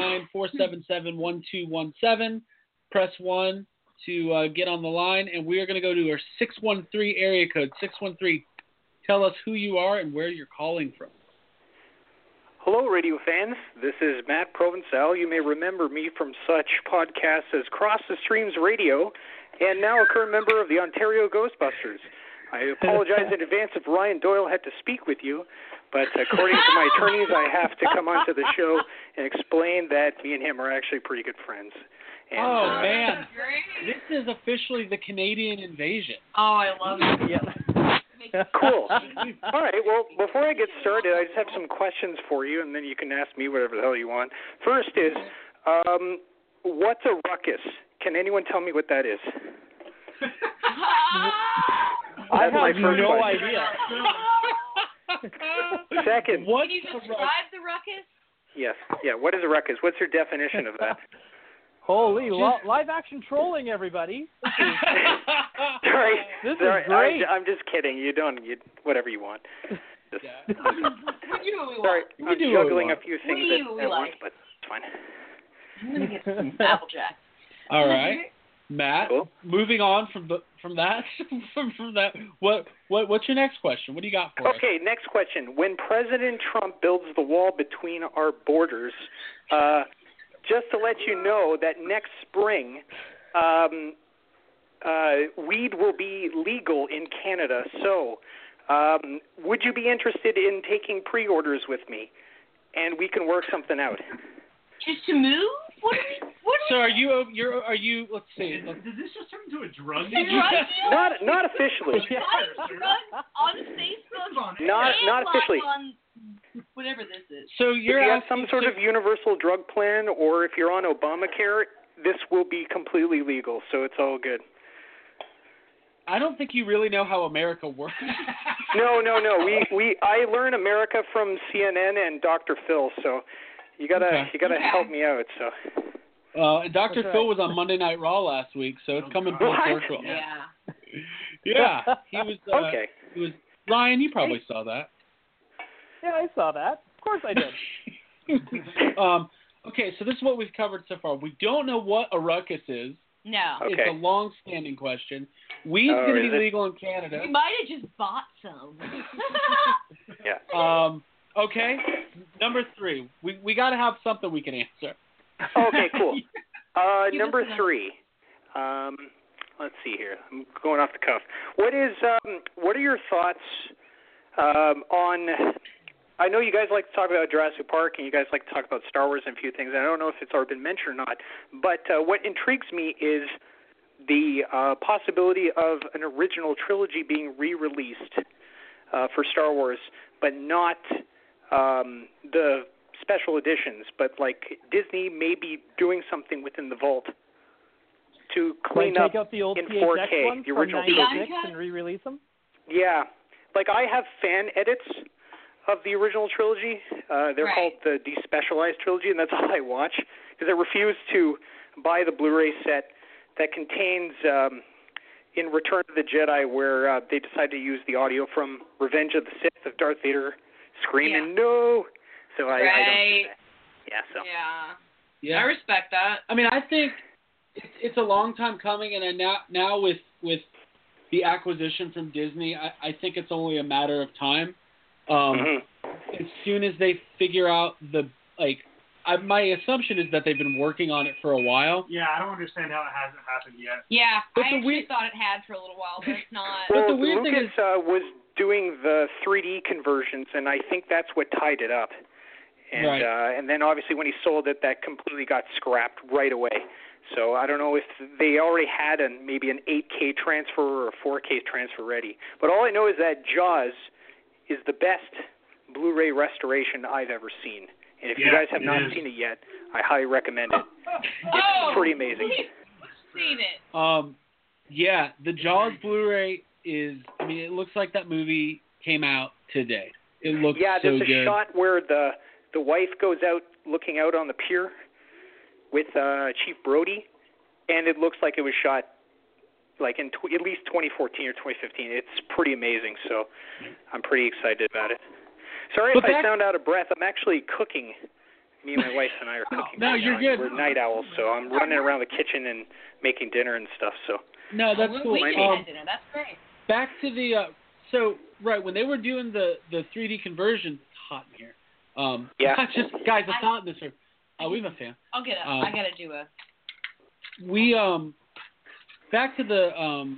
929-477-1217. Press 1 to get on the line, and we are going to go to our 613 area code. 613. Tell us who you are and where you're calling from. Hello, radio fans. This is Matt Provençal. You may remember me from such podcasts as Cross the Streams Radio, and now a current member of the Ontario Ghostbusters. I apologize in advance if Ryan Doyle had to speak with you, but according to my attorneys, I have to come onto the show and explain that me and him are actually pretty good friends. And, man. This is officially the Canadian invasion. Oh, I love it. Yeah. Cool. All right, well, before I get started, I just have some questions for you, and then you can ask me whatever the hell you want. First is, what's a ruckus? Can anyone tell me what that is? I have no idea. Second. Can you describe the ruckus? Yes. Yeah, what is a ruckus? What's your definition of that? Holy, live action trolling, everybody. Sorry. This is great. I'm just kidding. You whatever you want. Yeah. We do what we Sorry, want. I'm juggling a few things at once, but it's fine. I'm gonna get some Applejack. All right, Matt. Cool. Moving on from that. from that. What's your next question? What do you got for us? Okay, next question. When President Trump builds the wall between our borders, just to let you know that next spring, weed will be legal in Canada. So, would you be interested in taking pre-orders with me, and we can work something out? Just to move? So are you? Let's see. Does this just turn into a drug deal? Not officially. On Facebook. Not officially. On whatever this is. So if you have some sort of universal drug plan, or if you're on Obamacare, this will be completely legal. So it's all good. I don't think you really know how America works. No. I learn America from CNN and Dr. Phil. So you gotta help me out. So. And Dr. Phil was on Monday Night Raw last week, so it's coming full circle. Yeah. Yeah, he was. Okay. He was. Ryan, you probably saw that. Yeah, I saw that. Of course I did. Okay, so this is what we've covered so far. We don't know what a ruckus is. No. It's a long-standing question. Weed's going to be legal in Canada. We might have just bought some. Yeah. Okay. Number 3. We got to have something we can answer. Okay, cool. Number 3. Let's see here. I'm going off the cuff. What are your thoughts on? I know you guys like to talk about Jurassic Park, and you guys like to talk about Star Wars and a few things. I don't know if it's already been mentioned or not, but what intrigues me is the possibility of an original trilogy being re-released for Star Wars, but not the special editions, but like Disney may be doing something within the vault to clean up take out the old in PHX 4K ones the original from trilogy 96 and re-release them. Yeah, like I have fan edits of the original trilogy. They're called the Despecialized Trilogy, and that's all I watch because I refuse to buy the Blu-ray set that contains in Return of the Jedi, where they decide to use the audio from Revenge of the Sith of Darth Vader screaming no. So I don't do that. Yeah, so. Yeah. I respect that. I mean, I think it's a long time coming, and now with the acquisition from Disney, I think it's only a matter of time. As soon as they figure out my assumption is that they've been working on it for a while. Yeah, I don't understand how it hasn't happened yet. Yeah, I actually thought it had for a little while, but it's not. Well, but the weird Lucas thing is, was doing the 3D conversions, and I think that's what tied it up. And and then obviously when he sold it, that completely got scrapped right away. So I don't know if they already had maybe an 8K transfer or a 4K transfer ready. But all I know is that Jaws is the best Blu-ray restoration I've ever seen. And if you guys have not seen it yet, I highly recommend it. It's pretty amazing. Seen it. Yeah, the Jaws Blu-ray is. I mean, it looks like that movie came out today. It looks so good. Yeah, there's a shot where the wife goes out looking out on the pier with Chief Brody, and it looks like it was shot like in at least 2014 or 2015. It's pretty amazing, so I'm pretty excited about it. Sorry if I sound out of breath. I'm actually cooking. Me and my wife and I are cooking. No, you're good. We're night owls, so I'm running around the kitchen and making dinner and stuff. So. No, that's cool. We had dinner. That's great. Back to the when they were doing the 3D conversion, it's hot in here. Guys, it's hot in this room. We have a fan. I'll get up. I gotta do a. We back to the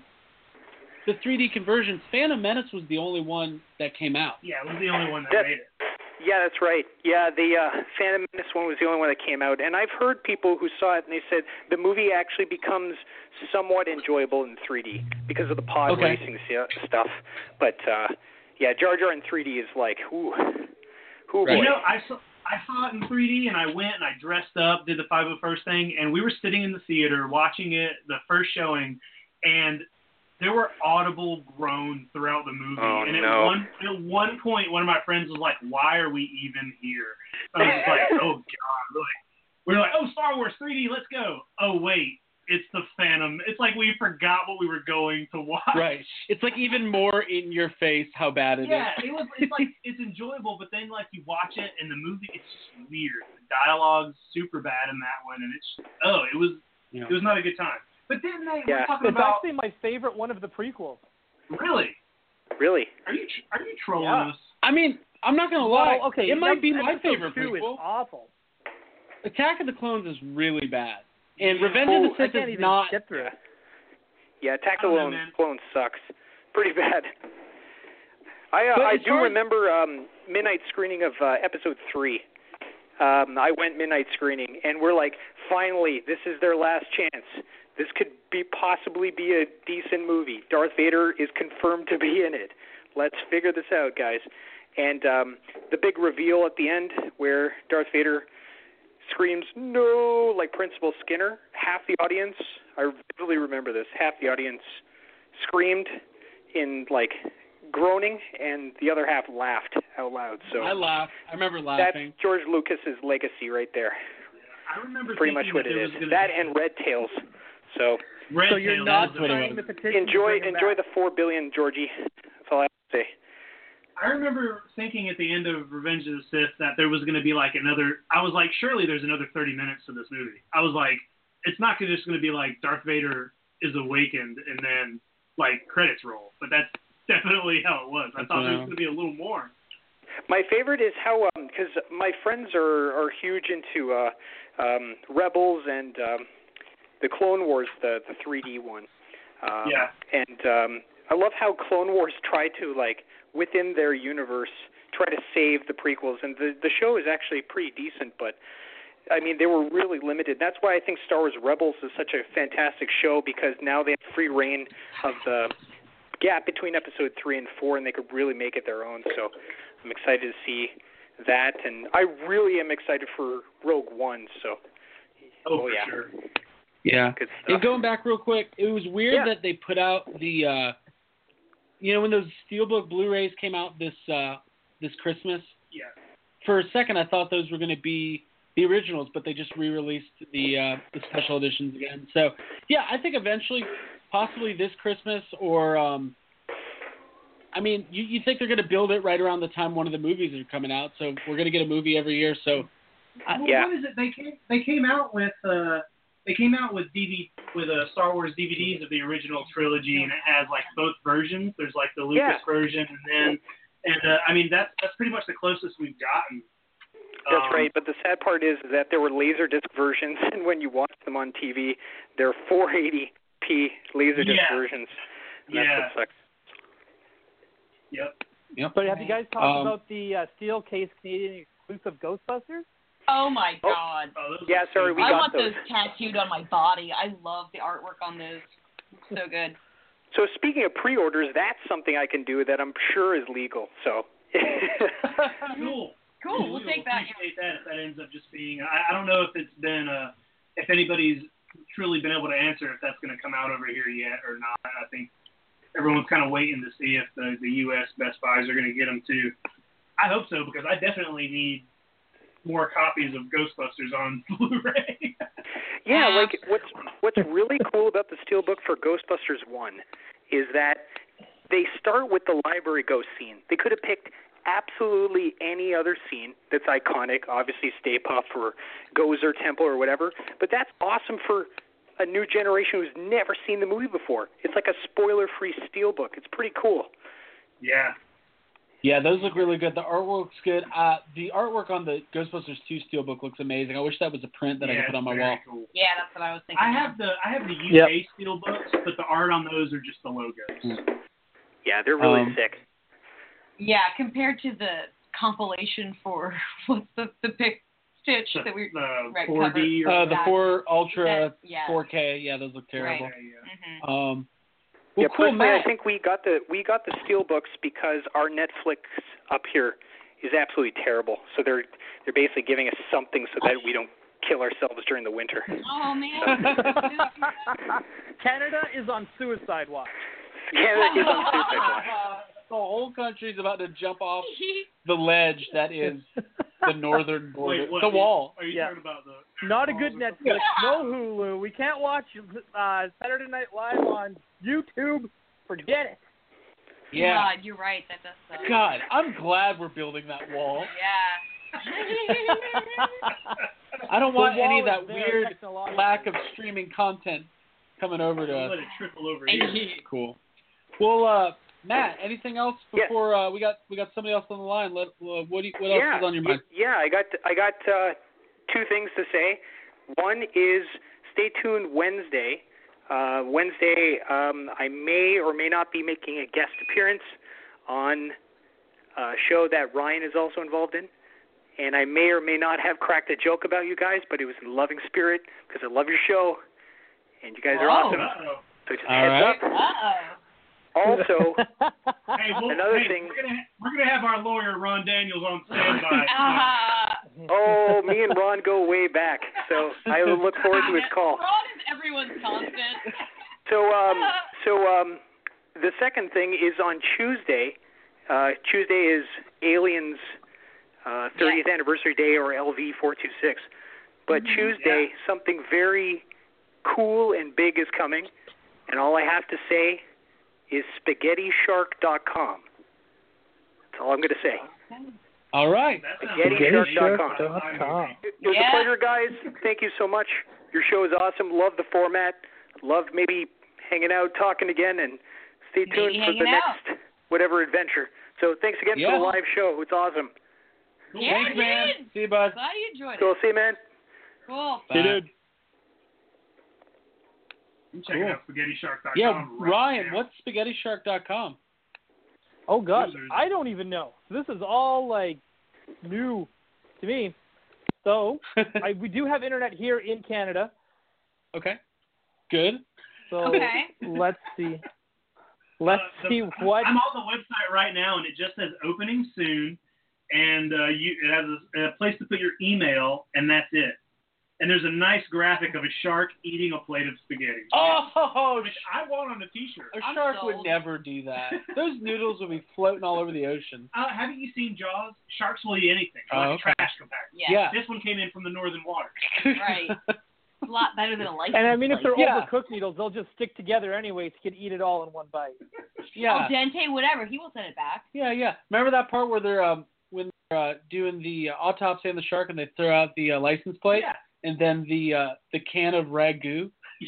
3D conversions. Phantom Menace was the only one that came out. Yeah, it was the only one that made it. Yeah, that's right. Yeah, the Phantom Menace one was the only one that came out. And I've heard people who saw it and they said the movie actually becomes somewhat enjoyable in 3D because of the pod racing stuff. But, Jar Jar in 3D is like, ooh boy. You know, I saw it in 3D and I went and I dressed up, did the 501st thing, and we were sitting in the theater watching it, the first showing, and there were audible groans throughout the movie. At one point, one of my friends was like, "Why are we even here?" I was just like, "Oh God!" We were like, "Oh, Star Wars 3D, let's go." Oh wait, it's the Phantom. It's like we forgot what we were going to watch. Right. It's like even more in your face how bad it is. Yeah, it's like it's enjoyable, but then like you watch it and the movie, it's just weird. The dialogue's super bad in that one, and it was not a good time. But then we're talking about. It's actually my favorite one of the prequels. Really? Really? Are you trolling us? I mean, I'm not gonna lie. Well, okay, it might be my episode favorite 2 prequel. is awful. Attack of the Clones is really bad, and Revenge of the Sith is not. Get through it. Yeah, Attack of the Clones sucks. Pretty bad. I do remember midnight screening of episode 3. I went midnight screening, and we're like, finally, this is their last chance. This could possibly be a decent movie. Darth Vader is confirmed to be in it. Let's figure this out, guys. And the big reveal at the end where Darth Vader screams, no, like Principal Skinner. Half the audience, I vividly remember this, half the audience screamed in, like, groaning, and the other half laughed out loud. So I laughed. I remember laughing. That's George Lucas's legacy right there. I remember pretty much what it is. That and Red Tails. So you're not signing the petition. Enjoy the $4 billion, Georgie. That's all I have to say. I remember thinking at the end of Revenge of the Sith that there was going to be like another. I was like, surely there's another 30 minutes to this movie. I was like, it's not just going to be like Darth Vader is awakened and then like credits roll. But that's definitely how it was. I thought there was going to be a little more. My favorite is how, because my friends are huge into Rebels and the Clone Wars, the 3D one. And I love how Clone Wars tried to, like, within their universe, try to save the prequels. And the show is actually pretty decent, but, I mean, they were really limited. That's why I think Star Wars Rebels is such a fantastic show, because now they have free reign of the gap between episode 3 and 4, and they could really make it their own. So I'm excited to see that, and I really am excited for Rogue One. So, yeah, sure. Yeah. Good stuff. And going back real quick, it was weird that they put out the, when those Steelbook Blu-rays came out this Christmas. Yeah. For a second, I thought those were going to be the originals, but they just re-released the special editions again. So, yeah, I think eventually, possibly this Christmas, or I mean, you think they're going to build it right around the time one of the movies are coming out. So we're going to get a movie every year. So, what is it? They came out with Star Wars DVDs of the original trilogy, and it has like both versions. There's like the Lucas version, and I mean that's pretty much the closest we've gotten. That's right, but the sad part is that there were Laserdisc versions, and when you watch them on TV, they're 480p Laserdisc versions. And that's what sucks. Yep. But have you guys talked about the Steel Case Canadian exclusive Ghostbusters? Oh my God! Yeah, sorry, I want those tattooed on my body. I love the artwork on those. It's so good. So speaking of pre-orders, that's something I can do that I'm sure is legal. So. Cool. We'll take that. Appreciate that if that ends up just being. I don't know if it's been if anybody's truly been able to answer if that's going to come out over here yet or not. I think everyone's kind of waiting to see if the U.S. Best Buys are going to get them too. I hope so, because I definitely need more copies of Ghostbusters on Blu-ray. Yeah, like what's really cool about the Steelbook for Ghostbusters 1 is that they start with the library ghost scene. They could have picked absolutely any other scene that's iconic, obviously Stay Puft or Gozer Temple or whatever, but that's awesome for a new generation who's never seen the movie before. It's like a spoiler-free Steelbook. It's pretty cool. Yeah. Yeah, those look really good. The artwork's good. The artwork on the Ghostbusters 2 Steelbook looks amazing. I wish that was a print that I could put on my wall. Cool. Yeah, that's what I was thinking. I have the UK Steelbooks, but the art on those are just the logos. Yeah, they're really sick. Yeah, compared to the compilation for what's the pick Stitch that we 4D or the 4 Ultra 4K. Yeah, those look terrible. Right. Mm-hmm. Well, cool, personally, Matt. I think we got the Steelbooks because our Netflix up here is absolutely terrible. So they're basically giving us something so that we don't kill ourselves during the winter. Oh man. Canada is on suicide watch. Canada is on suicide watch. The whole country's about to jump off the ledge that is the northern border. Wait, what? The wall. Are you talking about Not a good Netflix. No Hulu. We can't watch Saturday Night Live on YouTube. Forget it. Yeah. God, you're right. That does suck. God, I'm glad we're building that wall. Yeah. I don't want any of wall that is there weird technologically. lack of streaming content coming over to us. Let it trickle over here. Cool. Well, Matt, anything else before we got somebody else on the line? What else is on your mind? Yeah, I got two things to say. One is stay tuned Wednesday. Wednesday, I may or may not be making a guest appearance on a show that Ryan is also involved in. And I may or may not have cracked a joke about you guys, but it was in loving spirit because I love your show. And you guys are awesome. So just heads up. Also, another thing. We're gonna have our lawyer Ron Daniels on standby. Oh, me and Ron go way back, so I look forward to his call. Ron is everyone's constant. So the second thing is on Tuesday. Tuesday is Aliens 30th anniversary day, or LV426. But Tuesday, something very cool and big is coming, and all I have to say is SpaghettiShark.com. That's all I'm going to say. All right. SpaghettiShark.com. It was a pleasure, guys. Thank you so much. Your show is awesome. Love the format. Love maybe hanging out, talking again, and stay tuned for the next whatever adventure. So thanks again for the live show. It's awesome. Yeah, thanks, man. See you, bud. Glad you enjoyed it. Cool. See you, man. Cool. Bye. Dude. I'm checking out SpaghettiShark.com. Yeah, Ryan, what's SpaghettiShark.com? Oh, God. I don't even know. This is all, like, new to me. So, we do have internet here in Canada. Okay. Good. So, let's see. Let's see what... I'm on the website right now, and it just says opening soon, and it has a place to put your email, and that's it. And there's a nice graphic of a shark eating a plate of spaghetti. Oh, which I want on a T-shirt. A shark would never do that. Those noodles would be floating all over the ocean. Haven't you seen Jaws? Sharks will eat anything. Like a trash compactor. Yeah. This one came in from the northern water. Right. A lot better than a license And I mean, if they're plate. overcooked noodles, they'll just stick together anyway, so you can eat it all in one bite. Yeah. Al dente, whatever. He will send it back. Yeah. Remember that part where they're doing the autopsy on the shark and they throw out the license plate? Yeah. And then the can of ragu.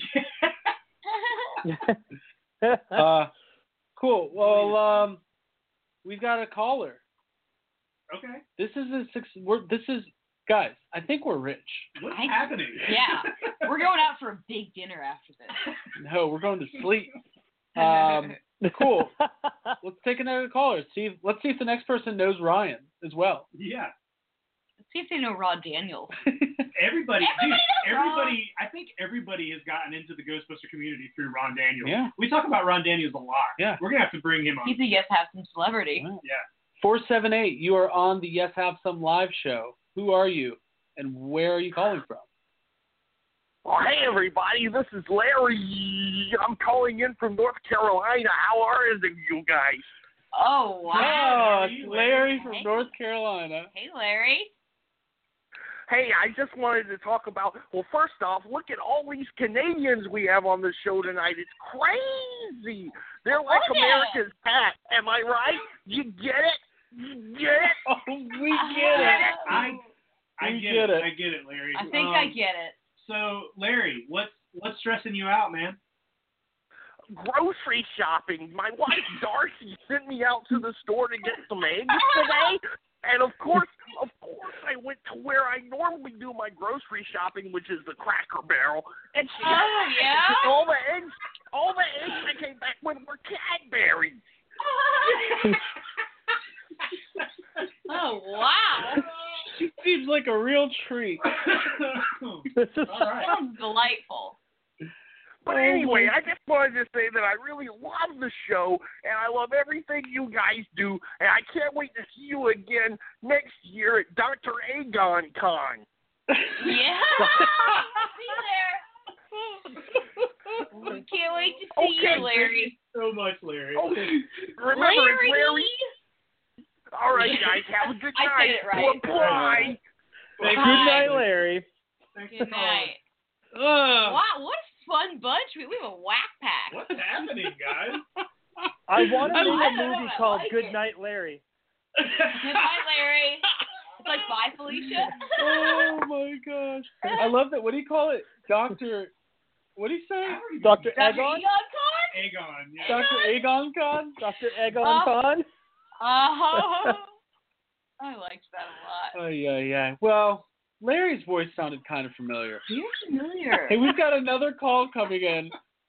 Cool. Well, we've got a caller. Okay. This is guys. I think we're rich. What's happening? Yeah. We're going out for a big dinner after this. No, we're going to sleep. Cool. Let's take another caller. Let's see if the next person knows Ryan as well. Yeah. Let's see if they know Ron Daniels. Everybody, I think everybody has gotten into the Ghostbuster community through Ron Daniels. Yeah. We talk about Ron Daniels a lot. Yeah. We're going to have to bring him on. He's a Yes Have Some celebrity. Wow. Yeah. 478, you are on the Yes Have Some live show. Who are you, and where are you calling from? Well, hey, everybody, this is Larry. I'm calling in from North Carolina. How are you guys? Oh, wow. Oh, it's Larry from North Carolina. Hey, Larry. Hey, I just wanted to talk about, well, first off, look at all these Canadians we have on the show tonight. It's crazy. They're like America's Pat. Am I right? You get it? You get it? Oh, we get it. I get it. I get it, Larry. I think I get it. So, Larry, what's stressing you out, man? Grocery shopping. My wife Darcy sent me out to the store to get some eggs today, and of course I went to where I normally do my grocery shopping, which is the Cracker Barrel, and she all the eggs I came back with were Cadbury. Oh, wow. She seems like a real treat. All right. Sounds delightful. But anyway, I just wanted to say that I really love the show, and I love everything you guys do, and I can't wait to see you again next year at Dr. Agon Con. Yeah. See you there. Can't wait to see you, Larry. Thank you so much, Larry. Okay. Remember, it's Larry. All right, guys, have a good night. I said it right. Bye. Good night, Larry. Good night. Wow, what a fun bunch. We have a whack pack. What's happening, guys? I want to make a know, movie I called like Good it. Night, Larry. Good night, Larry. It's like, bye, Felicia. Oh, my gosh. I love that. What do you call it? Dr. What do you say? Dr. Dr. Egon? Aegon, yeah. Dr. Egon Con? Dr. Egon Con? Uh-huh. I liked that a lot. Oh, yeah. Well, Larry's voice sounded kind of familiar. You're familiar. Hey, we've got another call coming in.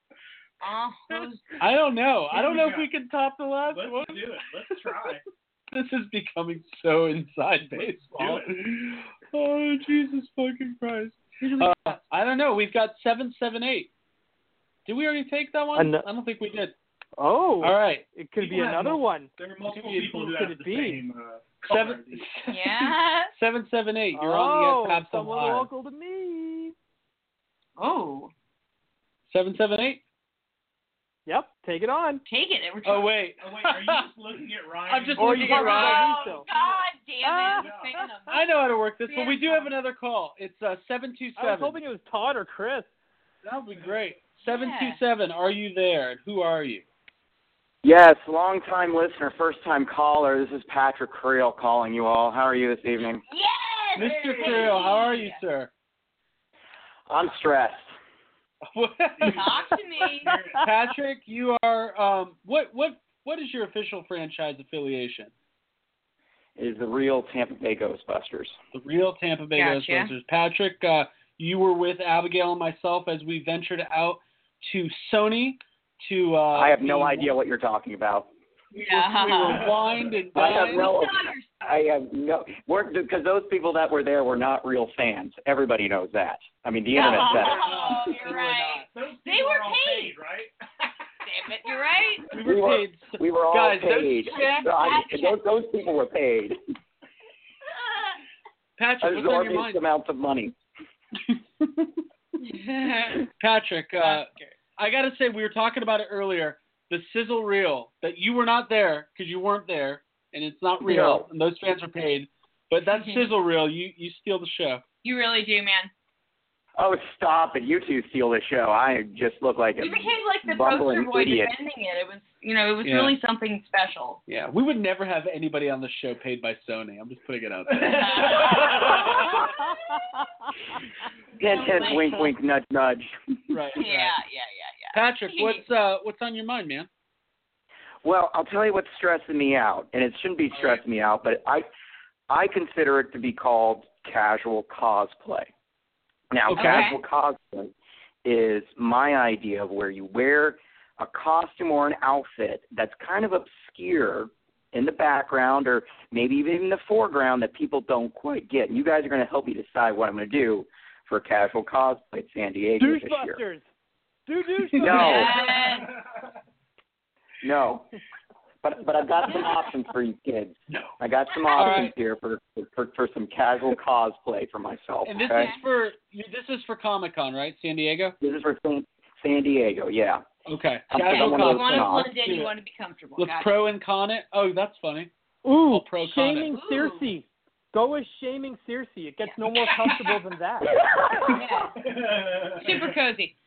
I don't know. I don't know if we can top the last one. Let's do it. Let's try. This is becoming so inside baseball. Oh, Jesus fucking Christ. I don't know. We've got 778. Did we already take that one? I don't think we did. Oh. All right. It could be another one. There are multiple people who have the same Yeah. 778. You're on the Yes Have Some someone Live. local to me. Oh. 778? Yep, take it on. Take it. Oh, wait. Are you just looking at Ryan? I'm just looking at Ryan. Oh, God damn it. I know how to work this, but we do have another call. It's 727. I was hoping it was Todd or Chris. That would be great. 727, are you there? And who are you? Yes, long-time listener, first-time caller. This is Patrick Creel calling you all. How are you this evening? Yes! Mr. Creel, how are you, sir? I'm stressed. Talk to me. Patrick, you are, what is your official franchise affiliation? It is the real Tampa Bay Ghostbusters. The real Tampa Bay Gotcha. Ghostbusters. Patrick, you were with Abigail and myself as we ventured out to Sony to... I have no idea what you're talking about. Yeah. We were wined and I have no... Because those people that were there were not real fans. Everybody knows that. I mean, the Internet said it. Oh, you're right. They were paid, right? Damn it, you're right. We were paid. We were all Guys, paid. Those people were paid. Patrick, what's on your Absorbing mind? amounts of money. Patrick, I got to say, we were talking about it earlier, the sizzle reel, that you were not there because you weren't there, and it's not real, No. and those fans are paid. But that sizzle reel, you steal the show. You really do, man. Oh, stop it. You two steal the show. I just look like You a became like the bumbling poster boy idiot. defending it. It was, really something special. Yeah, we would never have anybody on the show paid by Sony. I'm just putting it out there. Hint, hint, wink, wink, nudge, nudge. Right. Yeah. Patrick, what's on your mind, man? Well, I'll tell you what's stressing me out, and it shouldn't be stressing me out, but I consider it to be called casual cosplay. Now, Okay. casual cosplay is my idea of where you wear a costume or an outfit that's kind of obscure in the background or maybe even in the foreground that people don't quite get. And you guys are going to help me decide what I'm going to do for casual cosplay at San Diego this year. Douchebusters. No. But I've got some options for you kids. No. I got some options here for some casual cosplay for myself. And this okay? is for Comic-Con, right? San Diego? This is for San Diego, yeah. Okay. I'm Casual one of those cosplay. You want to snobs. blend in, you want to be comfortable. Let's Gotcha. pro and con it. Oh, that's funny. Ooh, I'll pro con shaming it. Circe. Go with shaming Circe. It gets no more comfortable than that. Yeah. Super cozy.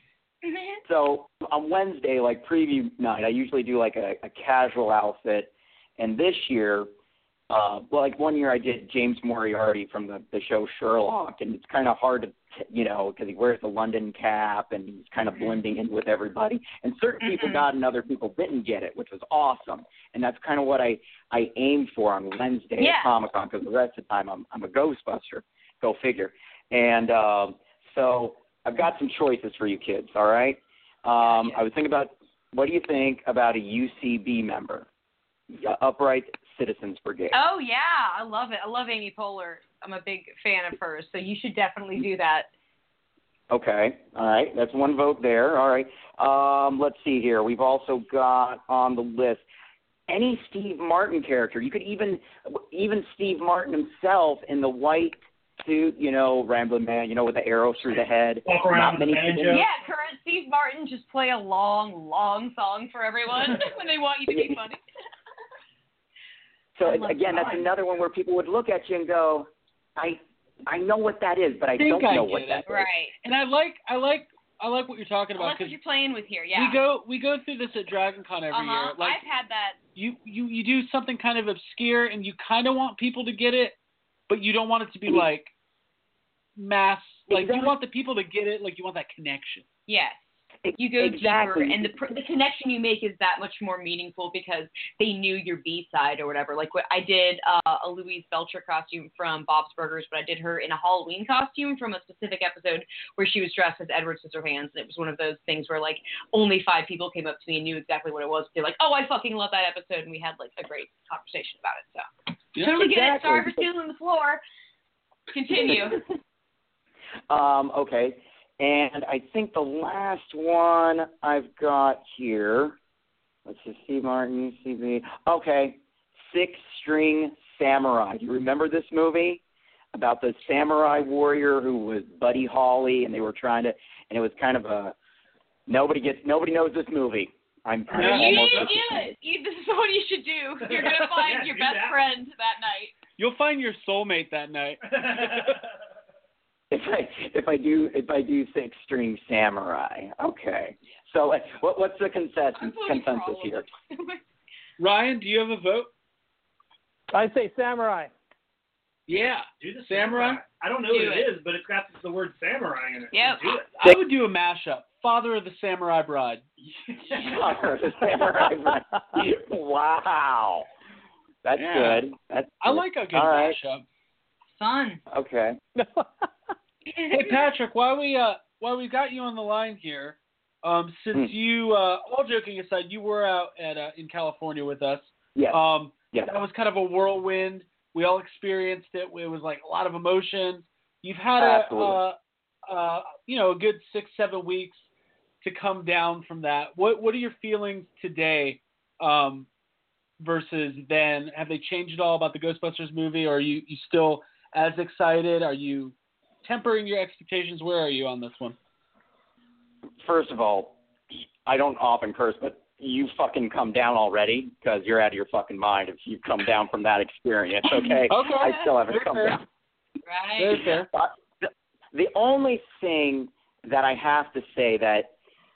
So on Wednesday, like preview night, I usually do like a casual outfit. And this year, like one year I did James Moriarty from the show Sherlock. And it's kind of hard to, because he wears the London cap and he's kind of blending in with everybody. And certain people got it and other people didn't get it, which was awesome. And that's kind of what I aimed for on Wednesday at Comic-Con, because the rest of the time I'm a Ghostbuster. Go figure. And so I've got some choices for you kids, all right? I was thinking about, what do you think about a UCB member, Upright Citizens Brigade? Oh, yeah. I love it. I love Amy Poehler. I'm a big fan of hers, so you should definitely do that. Okay, all right. That's one vote there. All right. Let's see here. We've also got on the list any Steve Martin character. You could even Steve Martin himself in the white suit, Rambling Man, with the arrow through the head. Walk around Not many with the people. banjo. Yeah, current Steve Martin, just play a long, long song for everyone when they want you to be funny. So again, that's another one where people would look at you and go, I know what that is, but I don't know what that is. Right. And I like what you're talking about. That's what you're playing with here. Yeah. We go through this at DragonCon every year. Like, I've had that. You do something kind of obscure, and you kind of want people to get it, but you don't want it to be like mass. Like you want the people to get it. Like you want that connection. Yes. You go deeper, and the connection you make is that much more meaningful because they knew your B-side or whatever. Like what I did a Louise Belcher costume from Bob's Burgers, but I did her in a Halloween costume from a specific episode where she was dressed as Edward Scissorhands. And it was one of those things where like only 5 people came up to me and knew exactly what it was. They're like, "Oh, I fucking love that episode," and we had like a great conversation about it. So totally get it. Sorry for stealing the floor. Continue. Okay. And I think the last one I've got here, let's just see, Martin, UCB. Okay, Six String Samurai. Do you remember this movie about the samurai warrior who was Buddy Holly, and they were trying to, and it was kind of a nobody knows this movie. You need to do it. This is what you should do. You're gonna find your best friend that night. You'll find your soulmate that night. If I do Six String Samurai, okay. So what's the consensus here? Ryan, do you have a vote? I say Samurai. Yeah, do the Samurai. I don't know what it is, but it's got the word samurai in it. Yeah, do it. I would do a mashup. Father of the Samurai Bride. Father of the Samurai Bride. Wow, that's good. I like a good mashup. Fun. Okay. Hey Patrick, while we got you on the line here, since you, all joking aside, you were out at in California with us. Yeah. That was kind of a whirlwind. We all experienced it. It was like a lot of emotion. You've had a good 6-7 weeks to come down from that. What are your feelings today versus then? Have they changed at all about the Ghostbusters movie, or are you still as excited? Are you tempering your expectations? Where are you on this one? First of all, I don't often curse, but you fucking come down already because you're out of your fucking mind if you've come down from that experience, okay? Okay. I still haven't come down. Right. Very fair. The only thing that I have to say that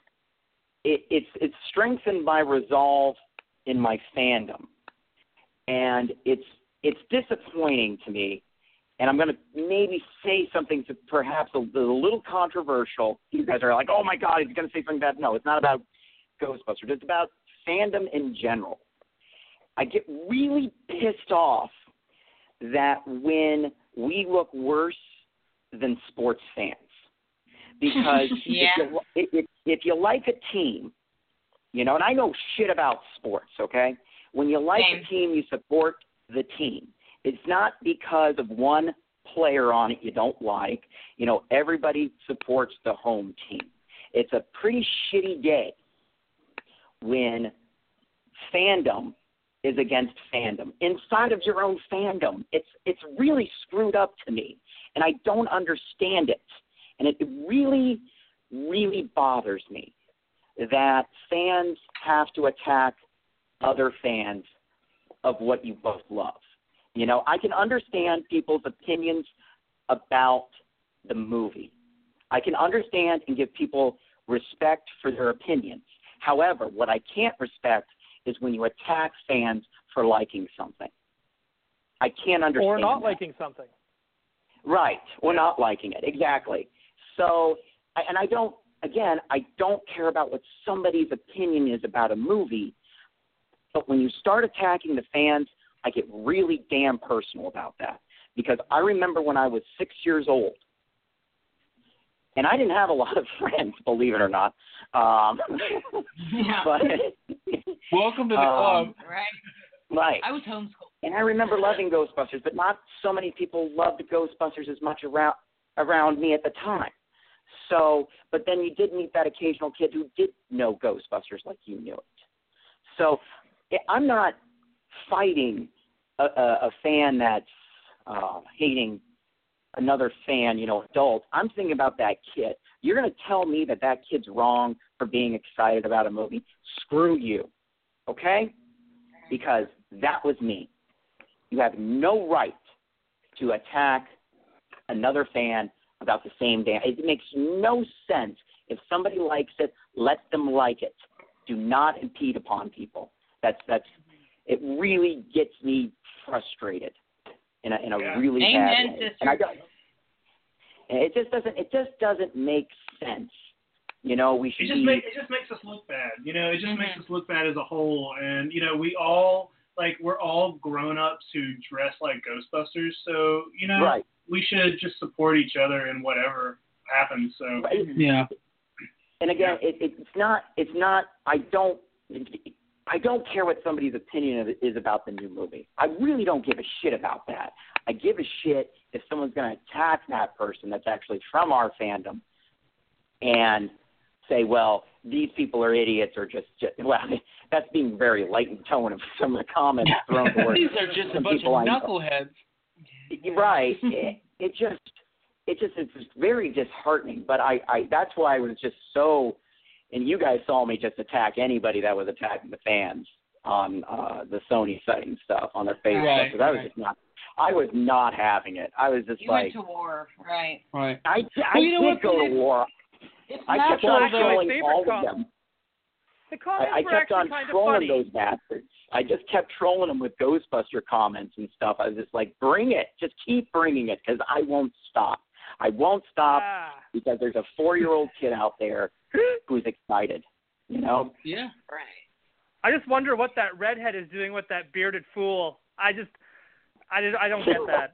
it's strengthened my resolve in my fandom, and it's disappointing to me. And I'm going to maybe say something to perhaps a little controversial. You guys are like, oh, my God, he's going to say something bad. No, it's not about Ghostbusters. It's about fandom in general. I get really pissed off that when we look worse than sports fans. Because if you like a team, and I know shit about sports, okay? When you like a team, you support the team. It's not because of one player on it you don't like. Everybody supports the home team. It's a pretty shitty day when fandom is against fandom. Inside of your own fandom, it's really screwed up to me, and I don't understand it. And it really, really bothers me that fans have to attack other fans of what you both love. I can understand people's opinions about the movie. I can understand and give people respect for their opinions. However, what I can't respect is when you attack fans for liking something. I can't understand or not that. liking something. Right, or not liking it, exactly. So, and I don't care about what somebody's opinion is about a movie, but when you start attacking the fans, I get really damn personal about that. Because I remember when I was 6 years old, and I didn't have a lot of friends, believe it or not. But welcome to the club. Right. I was homeschooled. And I remember loving Ghostbusters, but not so many people loved Ghostbusters as much around me at the time. So, but then you did meet that occasional kid who did know Ghostbusters like you knew it. So I'm not fighting a fan that's hating another fan, adult. I'm thinking about that kid. You're going to tell me that kid's wrong for being excited about a movie? Screw you, okay? Because that was me. You have no right to attack another fan about the same damn. It makes no sense. If somebody likes it, let them like it. Do not impede upon people. That's it really gets me frustrated in a really bad way. And I don't. It just doesn't make sense. You know, we should. It just makes us look bad. You know, it just makes us look bad as a whole. And you know, we're all grown-ups who dress like Ghostbusters. So you know, we should just support each other in whatever happens. So yeah. And again, it's not. I don't care what somebody's opinion is about the new movie. I really don't give a shit about that. I give a shit if someone's going to attack that person that's actually from our fandom and say, well, these people are idiots or just well, that's being very light in tone of some of the comments thrown towards these are just a bunch of knuckleheads. Right. It's just very disheartening. But I that's why I was just so. And you guys saw me just attack anybody that was attacking the fans on the Sony setting stuff on their Facebook. Because I was not having it. I was just you like. You went to war, right? Right. I did go to war. I kept on trolling all of them. I kept on trolling those bastards. I just kept trolling them with Ghostbuster comments and stuff. I was just like, bring it. Just keep bringing it because I won't stop. I won't stop because there's a 4-year-old kid out there who's excited, you know? Yeah. Right. I just wonder what that redhead is doing with that bearded fool. I don't get that.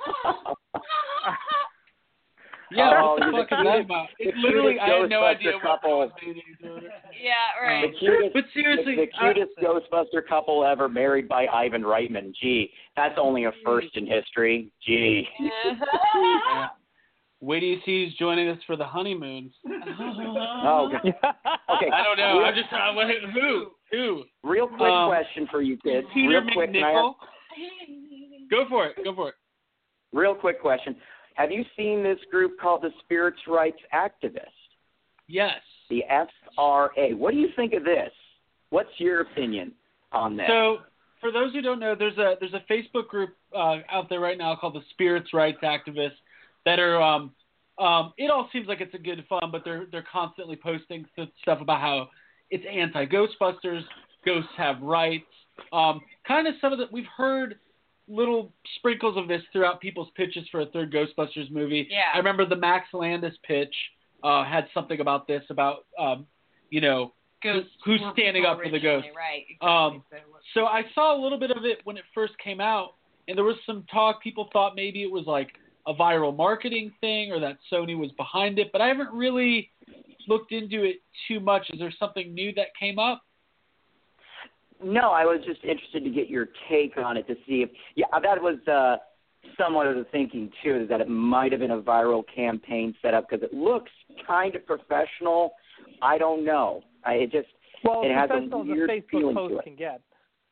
Yeah, what the fuck is that about? It's literally, I had no idea what that was doing. Yeah, right. But seriously, the cutest Ghostbuster couple ever, married by Ivan Reitman. Gee, that's only a first in history. Gee. Yeah. Wait till you see who's joining us for the honeymoon. Oh, okay. I don't know. I'm just who? Real quick question for you kids. Peter Real quick, McNichol. Go for it. Real quick question. Have you seen this group called the Spirits Rights Activists? Yes. The SRA. What do you think of this? What's your opinion on this? So, for those who don't know, there's a Facebook group out there right now called the Spirits Rights Activists that are it all seems like it's a good fun, but they're constantly posting stuff about how it's anti-Ghostbusters, ghosts have rights, kind of some of the we've heard little sprinkles of this throughout people's pitches for a third Ghostbusters movie. Yeah. I remember the Max Landis pitch had something about this, about Ghosts who's standing up for the ghosts. Right. Exactly. So I saw a little bit of it when it first came out, and there was some talk. People thought maybe it was like a viral marketing thing or that Sony was behind it, but I haven't really looked into it too much. Is there something new that came up? No, I was just interested to get your take on it to see if that was somewhat of the thinking too, is that it might have been a viral campaign set up because it looks kind of professional. I don't know. It has a weird feeling post to it. Can get.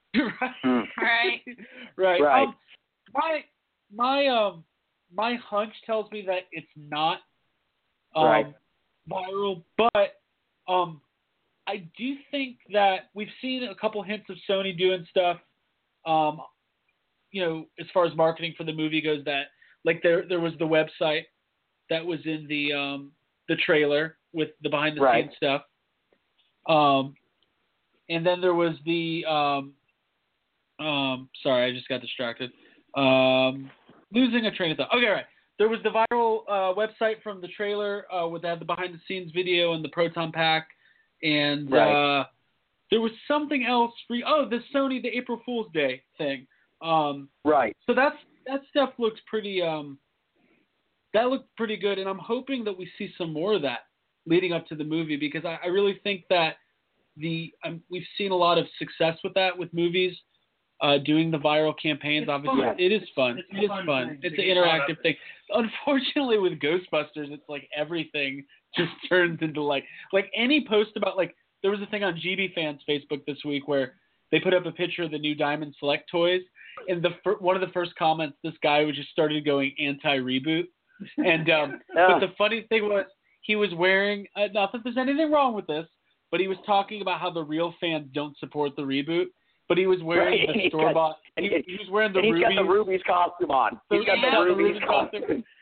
Right. My hunch tells me that it's not viral, but I do think that we've seen a couple hints of Sony doing stuff, as far as marketing for the movie goes, that like there was the website that was in the trailer with the behind the scenes stuff. And then there was the sorry, I just got distracted. Losing a train of thought. Okay, right. There was the viral website from the trailer with the behind the scenes video and the proton pack. And there was something else the Sony, the April Fool's Day thing. So that stuff looks pretty that looked pretty good, and I'm hoping that we see some more of that leading up to the movie, because I really think that we've seen a lot of success with that with movies doing the viral campaigns. Obviously, it is fun. It's fun. It's an interactive thing. Unfortunately, with Ghostbusters, it's like everything just turns into like any post about there was a thing on GB Fans Facebook this week where they put up a picture of the new Diamond Select toys, and one of the first comments, this guy was just started going anti-reboot, and but the funny thing was he was wearing not that there's anything wrong with this, but he was talking about how the real fans don't support the reboot. But he was wearing the store-bought. He was wearing the Ruby. He's got the Ruby's costume on. He's got the Ruby's costume.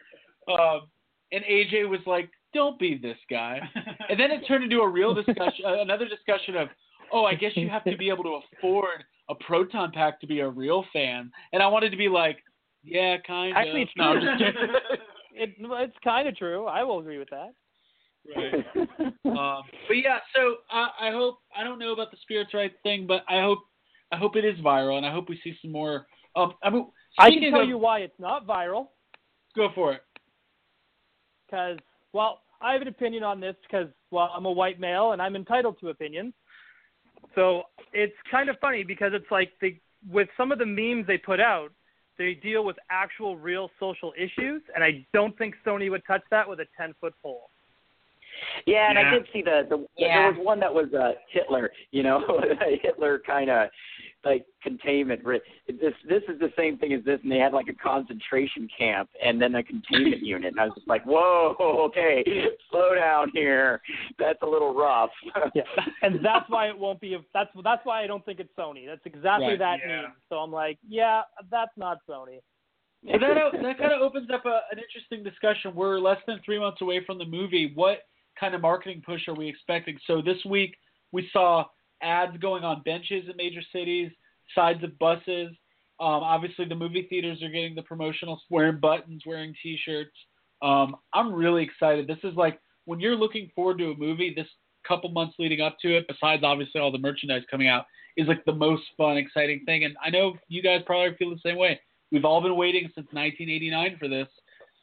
And AJ was like, "Don't be this guy." And then it turned into a real discussion, another discussion of, "Oh, I guess you have to be able to afford a proton pack to be a real fan." And I wanted to be like, "Yeah, kind of." Actually, it's true. It's kind of true. I will agree with that. Right. But yeah, so I hope, I don't know about the Spirits Right thing, but I hope it is viral, and I hope we see some more. I can tell you why it's not viral. Go for it. Because, well, I have an opinion on this because, well, I'm a white male and I'm entitled to opinions. So it's kind of funny because it's like with some of the memes they put out, they deal with actual real social issues, and I don't think Sony would touch that with a 10-foot pole. Yeah, and I did see there was one that was Hitler, Hitler kind of like containment. This is the same thing as this, and they had like a concentration camp and then a containment unit, and I was just like, whoa, okay, slow down here. That's a little rough. Yeah, and that's why it won't be. That's why I don't think it's Sony. That's exactly that meme. So I'm like, yeah, that's not Sony. Well, that kind of opens up an interesting discussion. We're less than 3 months away from the movie. What kind of marketing push are we expecting? So this week we saw ads going on benches in major cities, sides of buses. Obviously the movie theaters are getting the promotional, wearing buttons, wearing T-shirts. I'm really excited. This is like, when you're looking forward to a movie, this couple months leading up to it, besides obviously all the merchandise coming out, is like the most fun, exciting thing. And I know you guys probably feel the same way. We've all been waiting since 1989 for this.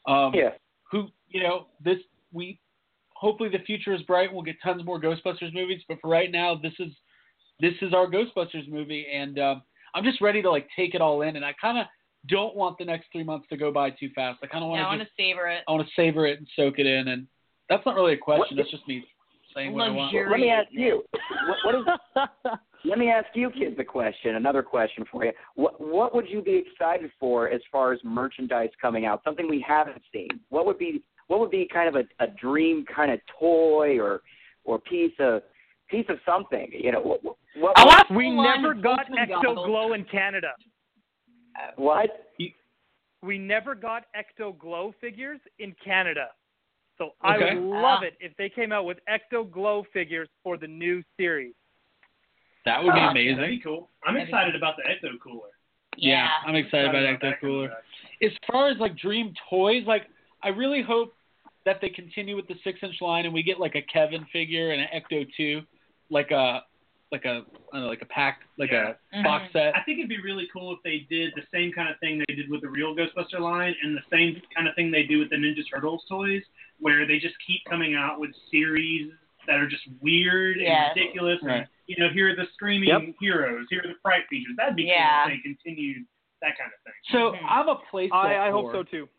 Hopefully the future is bright. We'll get tons more Ghostbusters movies, but for right now, this is our Ghostbusters movie, and I'm just ready to like take it all in. And I kind of don't want the next 3 months to go by too fast. I kind of want to savor it. I want to savor it and soak it in. And that's not really a question. That's just me saying what I want. Let me ask you. Let me ask you kids a question. Another question for you. What would you be excited for as far as merchandise coming out? Something we haven't seen. What would be kind of a dream kind of toy or piece of something? We never got Ecto Glow in Canada. What? We never got Ecto Glow figures in Canada. So I would love it if they came out with Ecto Glow figures for the new series. That would be amazing. That'd be cool. I'm excited about the Ecto Cooler. Yeah, I'm excited about Ecto Cooler. As far as like dream toys, like I really hope that they continue with the 6-inch line and we get like a Kevin figure and an Ecto 2, like a pack, a box set. I think it'd be really cool if they did the same kind of thing they did with the real Ghostbuster line and the same kind of thing they do with the Ninja Turtles toys, where they just keep coming out with series that are just weird and ridiculous. Right. And, here are the screaming heroes, here are the fright features. That'd be cool if they continued that kind of thing. So I'm a playset. I hope so too.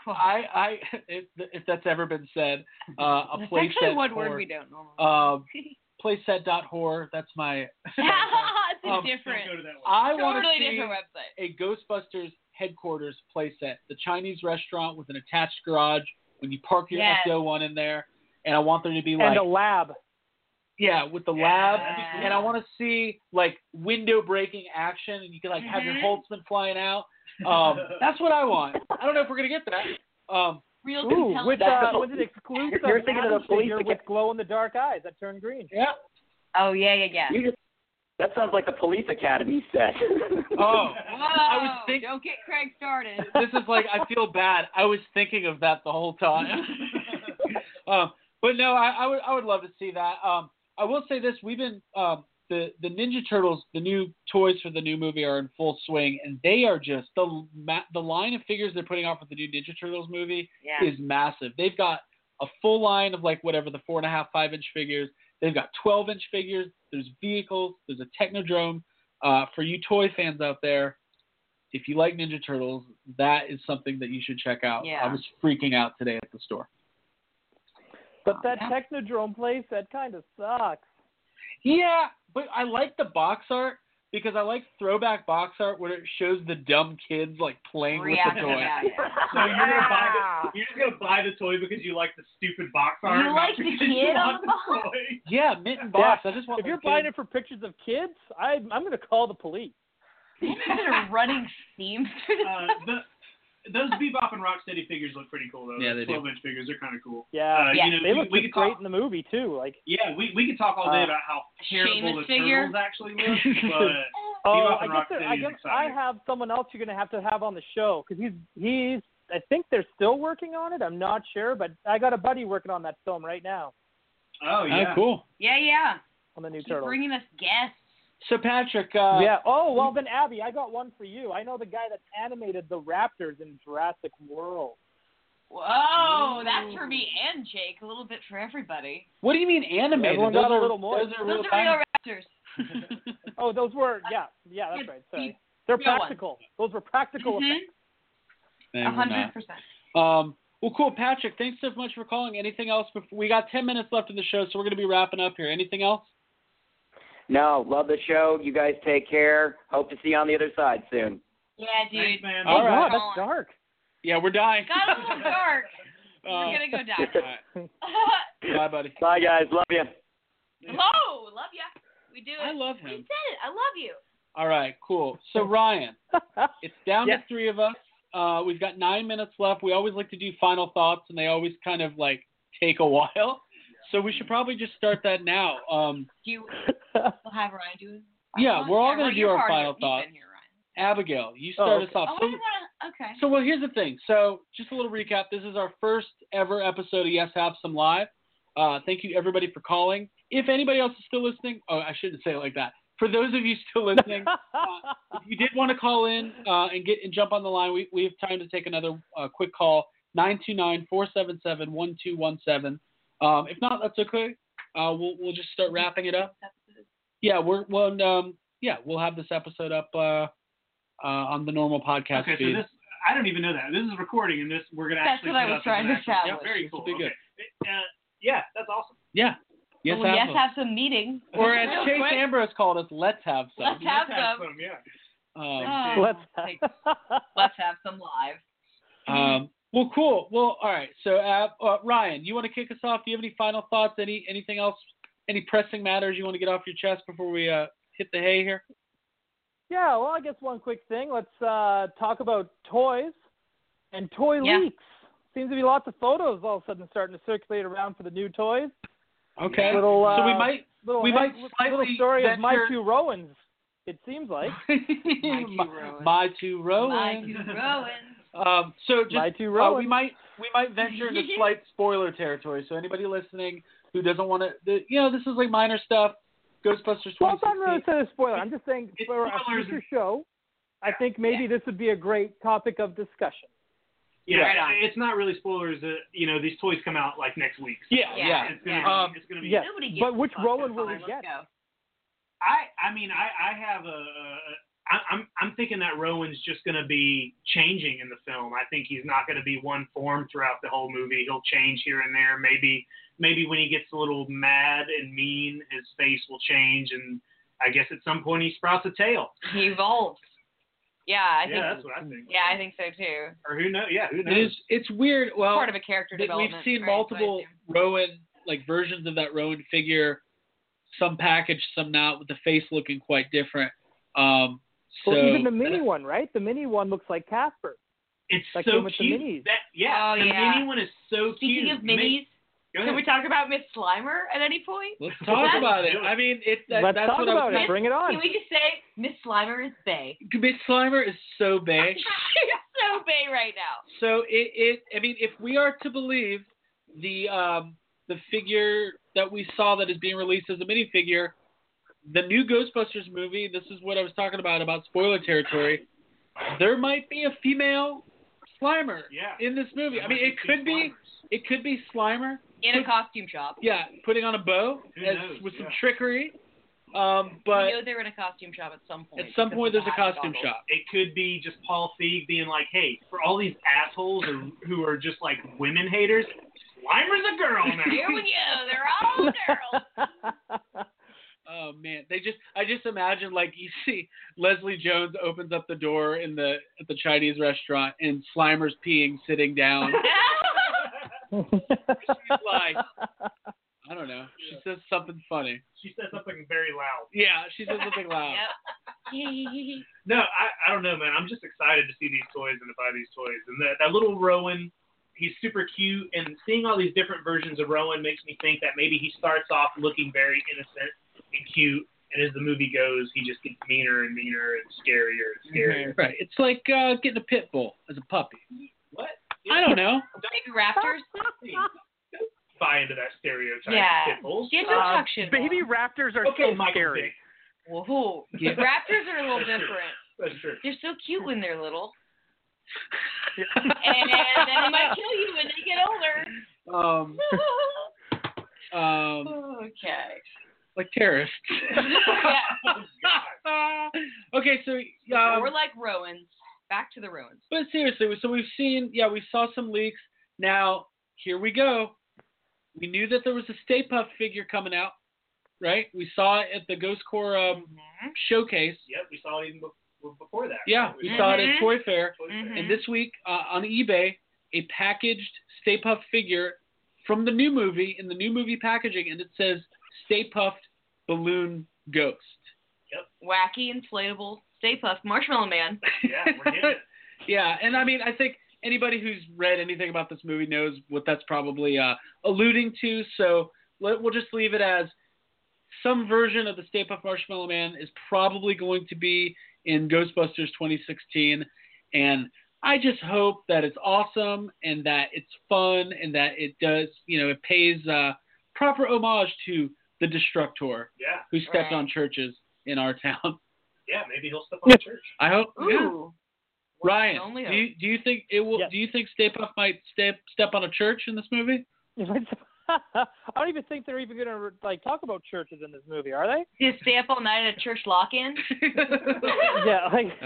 If that's ever been said, a playset. That's actually one word we don't normally. Playset.whore. That's my. It's a different. I want to totally see different website. A Ghostbusters headquarters playset. The Chinese restaurant with an attached garage. When you park your Ecto one in there, and I want there to be and a lab. Yeah, with the lab, and I want to see like window breaking action, and you can like have your Holtzman flying out. That's what I want. I don't know if we're gonna get that. Real with an exclusive You're thinking of the police with glow in the dark eyes that turn green. Yeah. Oh yeah. That sounds like the Police Academy set. Oh, I was thinking. Don't get Craig started. This is like, I feel bad. I was thinking of that the whole time. But no, I would love to see that. I will say this: we've been the Ninja Turtles, the new toys for the new movie are in full swing, and they are just the line of figures they're putting out for the new Ninja Turtles movie is massive. They've got a full line of like whatever the 4.5, 5-inch figures. They've got 12-inch figures. There's vehicles. There's a Technodrome. For you toy fans out there, if you like Ninja Turtles, that is something that you should check out. Yeah. I was freaking out today at the store. But that Technodrome place, that kind of sucks. Yeah, but I like the box art because I like throwback box art where it shows the dumb kids like playing with the toy. So you're just gonna buy the toy because you like the stupid box art. You like the kid on the box. Yeah, Mitten Box. I just want. If you're buying it for pictures of kids, I'm gonna call the police. They're running theme through those Bebop and Rocksteady figures look pretty cool though. Yeah, they do. 12-inch figures are kind of cool. Yeah, they look we could great talk, in the movie too. Like, yeah, we could talk all day about how terrible the turtles actually look, but Bebop and Rocksteady is exciting. I have someone else you're gonna have to have on the show because he's. I think they're still working on it. I'm not sure, but I got a buddy working on that film right now. Oh yeah, cool. Yeah. On the new Keep Turtles. bringing us guests. So Patrick. Yeah. Oh well, then Abby, I got one for you. I know the guy that animated the raptors in Jurassic World. Whoa, that's for me and Jake. A little bit for everybody. What do you mean animated? Everyone got a little more. Those are real raptors. Oh, those were yeah, that's right. Sorry. They're practical. Those were practical effects. 100%. Well, cool, Patrick. Thanks so much for calling. Anything else? We got 10 minutes left in the show, so we're going to be wrapping up here. Anything else? No, love the show. You guys take care. Hope to see you on the other side soon. Yeah, dude. Thanks, man. Oh, God, that's dark. Yeah, we're dying. Got a little dark. We're going to go die. Bye, buddy. Bye, guys. Love you. Hello. Love ya. We do it. I love him. We said it. I love you. All right, cool. So, Ryan, it's down to 3 of us. We've got 9 minutes left. We always like to do final thoughts, and they always kind of, take a while. So we should probably just start that now. We'll have Ryan do it? Yeah, we're all going to do our final thoughts. Here, Abigail, you start us off. Okay. So, here's the thing. So, just a little recap. This is our first ever episode of Yes Have Some Live. Thank you, everybody, for calling. If anybody else is still listening, I shouldn't say it like that. For those of you still listening, if you did want to call in and jump on the line, we have time to take another quick call, 929-477-1217. If not, that's okay. We'll just start wrapping it up. Yeah, we'll have this episode up on the normal podcast Okay, feed. so this, I don't even know that. This is recording, and we're going to actually. That's what I was trying to establish. Yeah, very cool. This will be good. Yeah, that's awesome. Yeah. Yes, have some meetings. Or as Chase Ambrose called us, let's have some. Let's have some. Yeah. Let's have some live. Well, cool. Well, all right. So, Ryan, you want to kick us off? Do you have any final thoughts? Anything else? Any pressing matters you want to get off your chest before we hit the hay here? Yeah. Well, I guess one quick thing. Let's talk about toys and toy leaks. Seems to be lots of photos all of a sudden starting to circulate around for the new toys. Okay. So we might little story venture... of My Two Rowans. It seems like My Two Rowans. So just My Two Rowans. we might venture into slight spoiler territory. So anybody listening who doesn't want to, this is like minor stuff. Ghostbusters 2016. Well, it's not really a spoiler. I'm just saying for a future show, I think maybe this would be a great topic of discussion. Yeah, it's not really spoilers. These toys come out like next week. So It's gonna be. Yes. But which Rowan will we get? I'm thinking that Rowan's just gonna be changing in the film. I think he's not gonna be one form throughout the whole movie. He'll change here and there. Maybe when he gets a little mad and mean, his face will change, and I guess at some point he sprouts a tail. He evolves. Yeah, I think that's what I think. Yeah, I think so too. Or who knows? Yeah, who knows? It's weird. Well, part of a character development. We've seen multiple Rowan versions of that Rowan figure, some packaged, some not, with the face looking quite different. Well, even the mini one, right? The mini one looks like Casper. It's that so with cute. The minis. The mini one is so Speaking cute. Speaking of minis, can we talk about Miss Slimer at any point? Let's talk about it. I mean, let's talk about it. Bring it on. Can we just say Miss Slimer is bae? Miss Slimer is so bae. She's so bae right now. So if we are to believe the figure that we saw that is being released as a minifigure, the new Ghostbusters movie, this is what I was talking about spoiler territory, there might be a female Slimer in this movie. I mean, it could be Slimer in a costume shop. Yeah, putting on a bow with some trickery. But we know they're in a costume shop at some point. At some point, there's a costume shop. It could be just Paul Feig being like, "Hey, for all these assholes who are just like women haters, Slimer's a girl now." Here we go. They're all girls. Oh man, I just imagine you see Leslie Jones opens up the door at the Chinese restaurant and Slimer's peeing sitting down. She's like, I don't know. She says something funny. She says something very loud. Yeah, she says something loud. No, I don't know, man. I'm just excited to see these toys and to buy these toys. And that little Rowan, he's super cute. And seeing all these different versions of Rowan makes me think that maybe he starts off looking very innocent and cute. And as the movie goes, he just gets meaner and meaner and scarier and scarier. Right. It's like getting a pit bull as a puppy. What? I don't know. Baby raptors? Buy into that stereotype. Yeah. Pit bulls. Baby raptors are so scary. Whoa. Yeah. Raptors are a little different. That's true. They're so cute when they're little. And then they might kill you when they get older. Okay. Like terrorists. Okay, so we're like Rowans. Back to the Rowans. But seriously, so we've seen, we saw some leaks. Now here we go. We knew that there was a Stay Puft figure coming out, right? We saw it at the Ghost Corps showcase. Yep, we saw it even before that. Yeah, we saw it at Toy Fair. Mm-hmm. And this week on eBay, a packaged Stay Puft figure from the new movie, in the new movie packaging, and it says Stay Puft Balloon Ghost. Yep. Wacky, inflatable, Stay Puft Marshmallow Man. Yeah, we're getting it. Yeah, and I mean, I think anybody who's read anything about this movie knows what that's probably alluding to, so we'll just leave it as some version of the Stay Puft Marshmallow Man is probably going to be in Ghostbusters 2016, and I just hope that it's awesome and that it's fun and that it does, it pays proper homage to the Destructor, who stepped on churches in our town. Yeah, maybe he'll step on a church. I hope. Ooh. Yeah. Ryan, do you think it will? Yes. Do you think Stay Puft might step on a church in this movie? I don't even think they're even gonna talk about churches in this movie, are they? Do you stay up all night at a church lock-in? Yeah.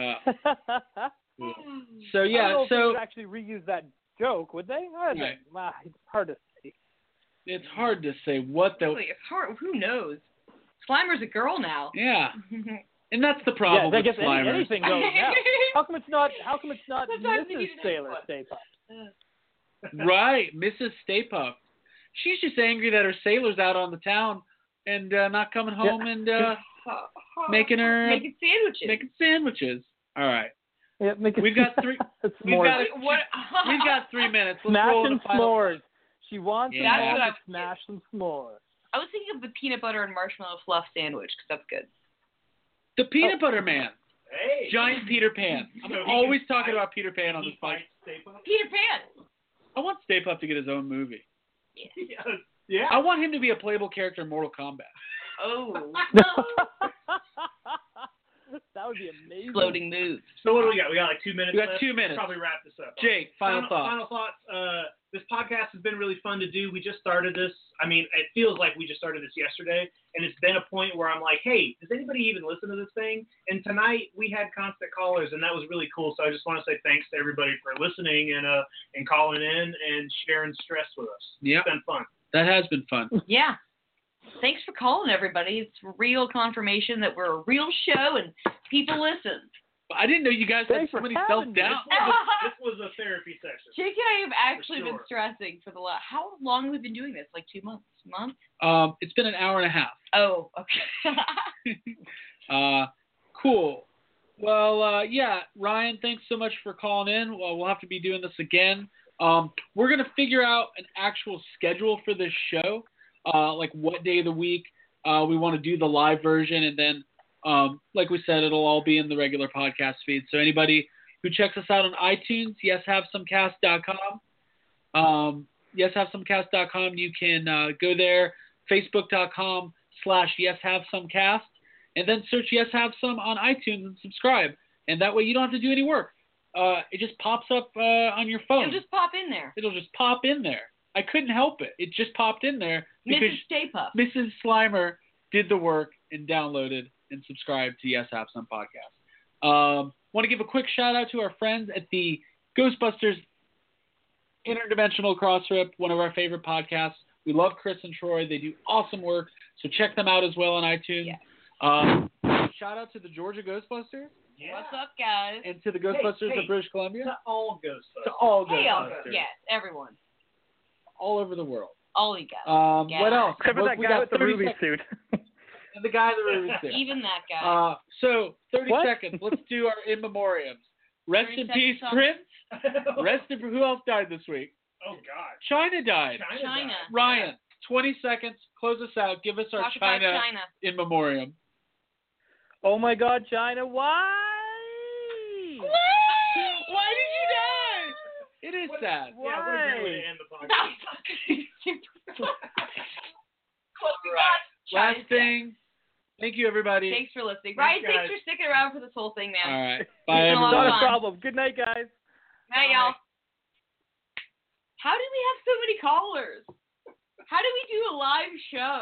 So I don't know if they so would actually reuse that joke, would they? I don't know. It's hard to say. It's hard to say what the. It's hard. Who knows? Slimer's a girl now. Yeah. And that's the problem I with guess Slimer. anything goes now. How come it's not Sometimes you Mrs. need to Sailor know Stay Puft? Right, Mrs. Stay Puft. She's just angry that her sailor's out on the town and not coming home and making sandwiches. All right. Yeah, we've got 3 we've got 3 minutes. Let's roll smashing the final. s'mores. She wants to smash some s'mores. I was thinking of the peanut butter and marshmallow fluff sandwich because that's good. The Peanut Butter Man. Hey. Giant Peter Pan. I'm always talking about Peter Pan on this podcast. Peter Pan. I want Stay Puft to get his own movie. Yeah. I want him to be a playable character in Mortal Kombat. Oh. That would be amazing. Exploding moves. So what do we got? We got like 2 minutes We got left. 2 minutes. Probably wrap this up. Jake, final thoughts. Final thoughts. This podcast has been really fun to do. We just started this. I mean, it feels like we just started this yesterday, and it's been a point where I'm like, hey, does anybody even listen to this thing? And tonight we had constant callers, and that was really cool. So I just want to say thanks to everybody for listening and calling in and sharing stress with us. Yeah. It's been fun. That has been fun. Yeah. Thanks for calling, everybody. It's real confirmation that we're a real show and people listen. I didn't know you guys had so many self-doubt. This was a therapy session. Jake and I have actually been stressing for the last. How long have we been doing this? Like 2 months? Month? It's been an hour and a half. Oh, okay. Cool. Well, Ryan, thanks so much for calling in. Well, we'll have to be doing this again. We're going to figure out an actual schedule for this show, like what day of the week we want to do the live version, and then, like we said, it'll all be in the regular podcast feed. So anybody who checks us out on iTunes, yeshavesomecast.com, yeshavesomecast.com, you can go there, facebook.com/yeshavesomecast, and then search Yes Have Some on iTunes and subscribe. And that way you don't have to do any work. It just pops up on your phone. It'll just pop in there. It'll just pop in there. I couldn't help it. It just popped in there because Mrs. Stay Puft. Mrs. Slimer did the work and downloaded and subscribed to Yes Have Some podcast. Want to give a quick shout out to our friends at the Ghostbusters Interdimensional Crossrip, one of our favorite podcasts. We love Chris and Troy. They do awesome work, so check them out as well on iTunes. Yes. Shout out to the Georgia Ghostbusters. Yeah. What's up, guys? And to the Ghostbusters of British Columbia. To all Ghostbusters. To all Hey, Ghostbusters. yes, everyone. All over the world. All you guys. What else? Except for that guy with the ruby suit. And the guy that was there. Even that guy. So 30 seconds. Let's do our in memoriams. Rest in peace, Prince. Who else died this week? Oh God. China died. China. Ryan, 20 seconds. Close us out. Give us our China in memoriam. Oh my God, China! Why? Why did you die? It is sad. Why? Yeah, what a great way to end the podcast. Last thing. Thank you, everybody. Thanks for listening. Ryan, thanks for sticking around for this whole thing, man. All right. Bye, everyone. Not a problem. Good night, guys. Night, y'all. How did we have so many callers? How did we do a live show?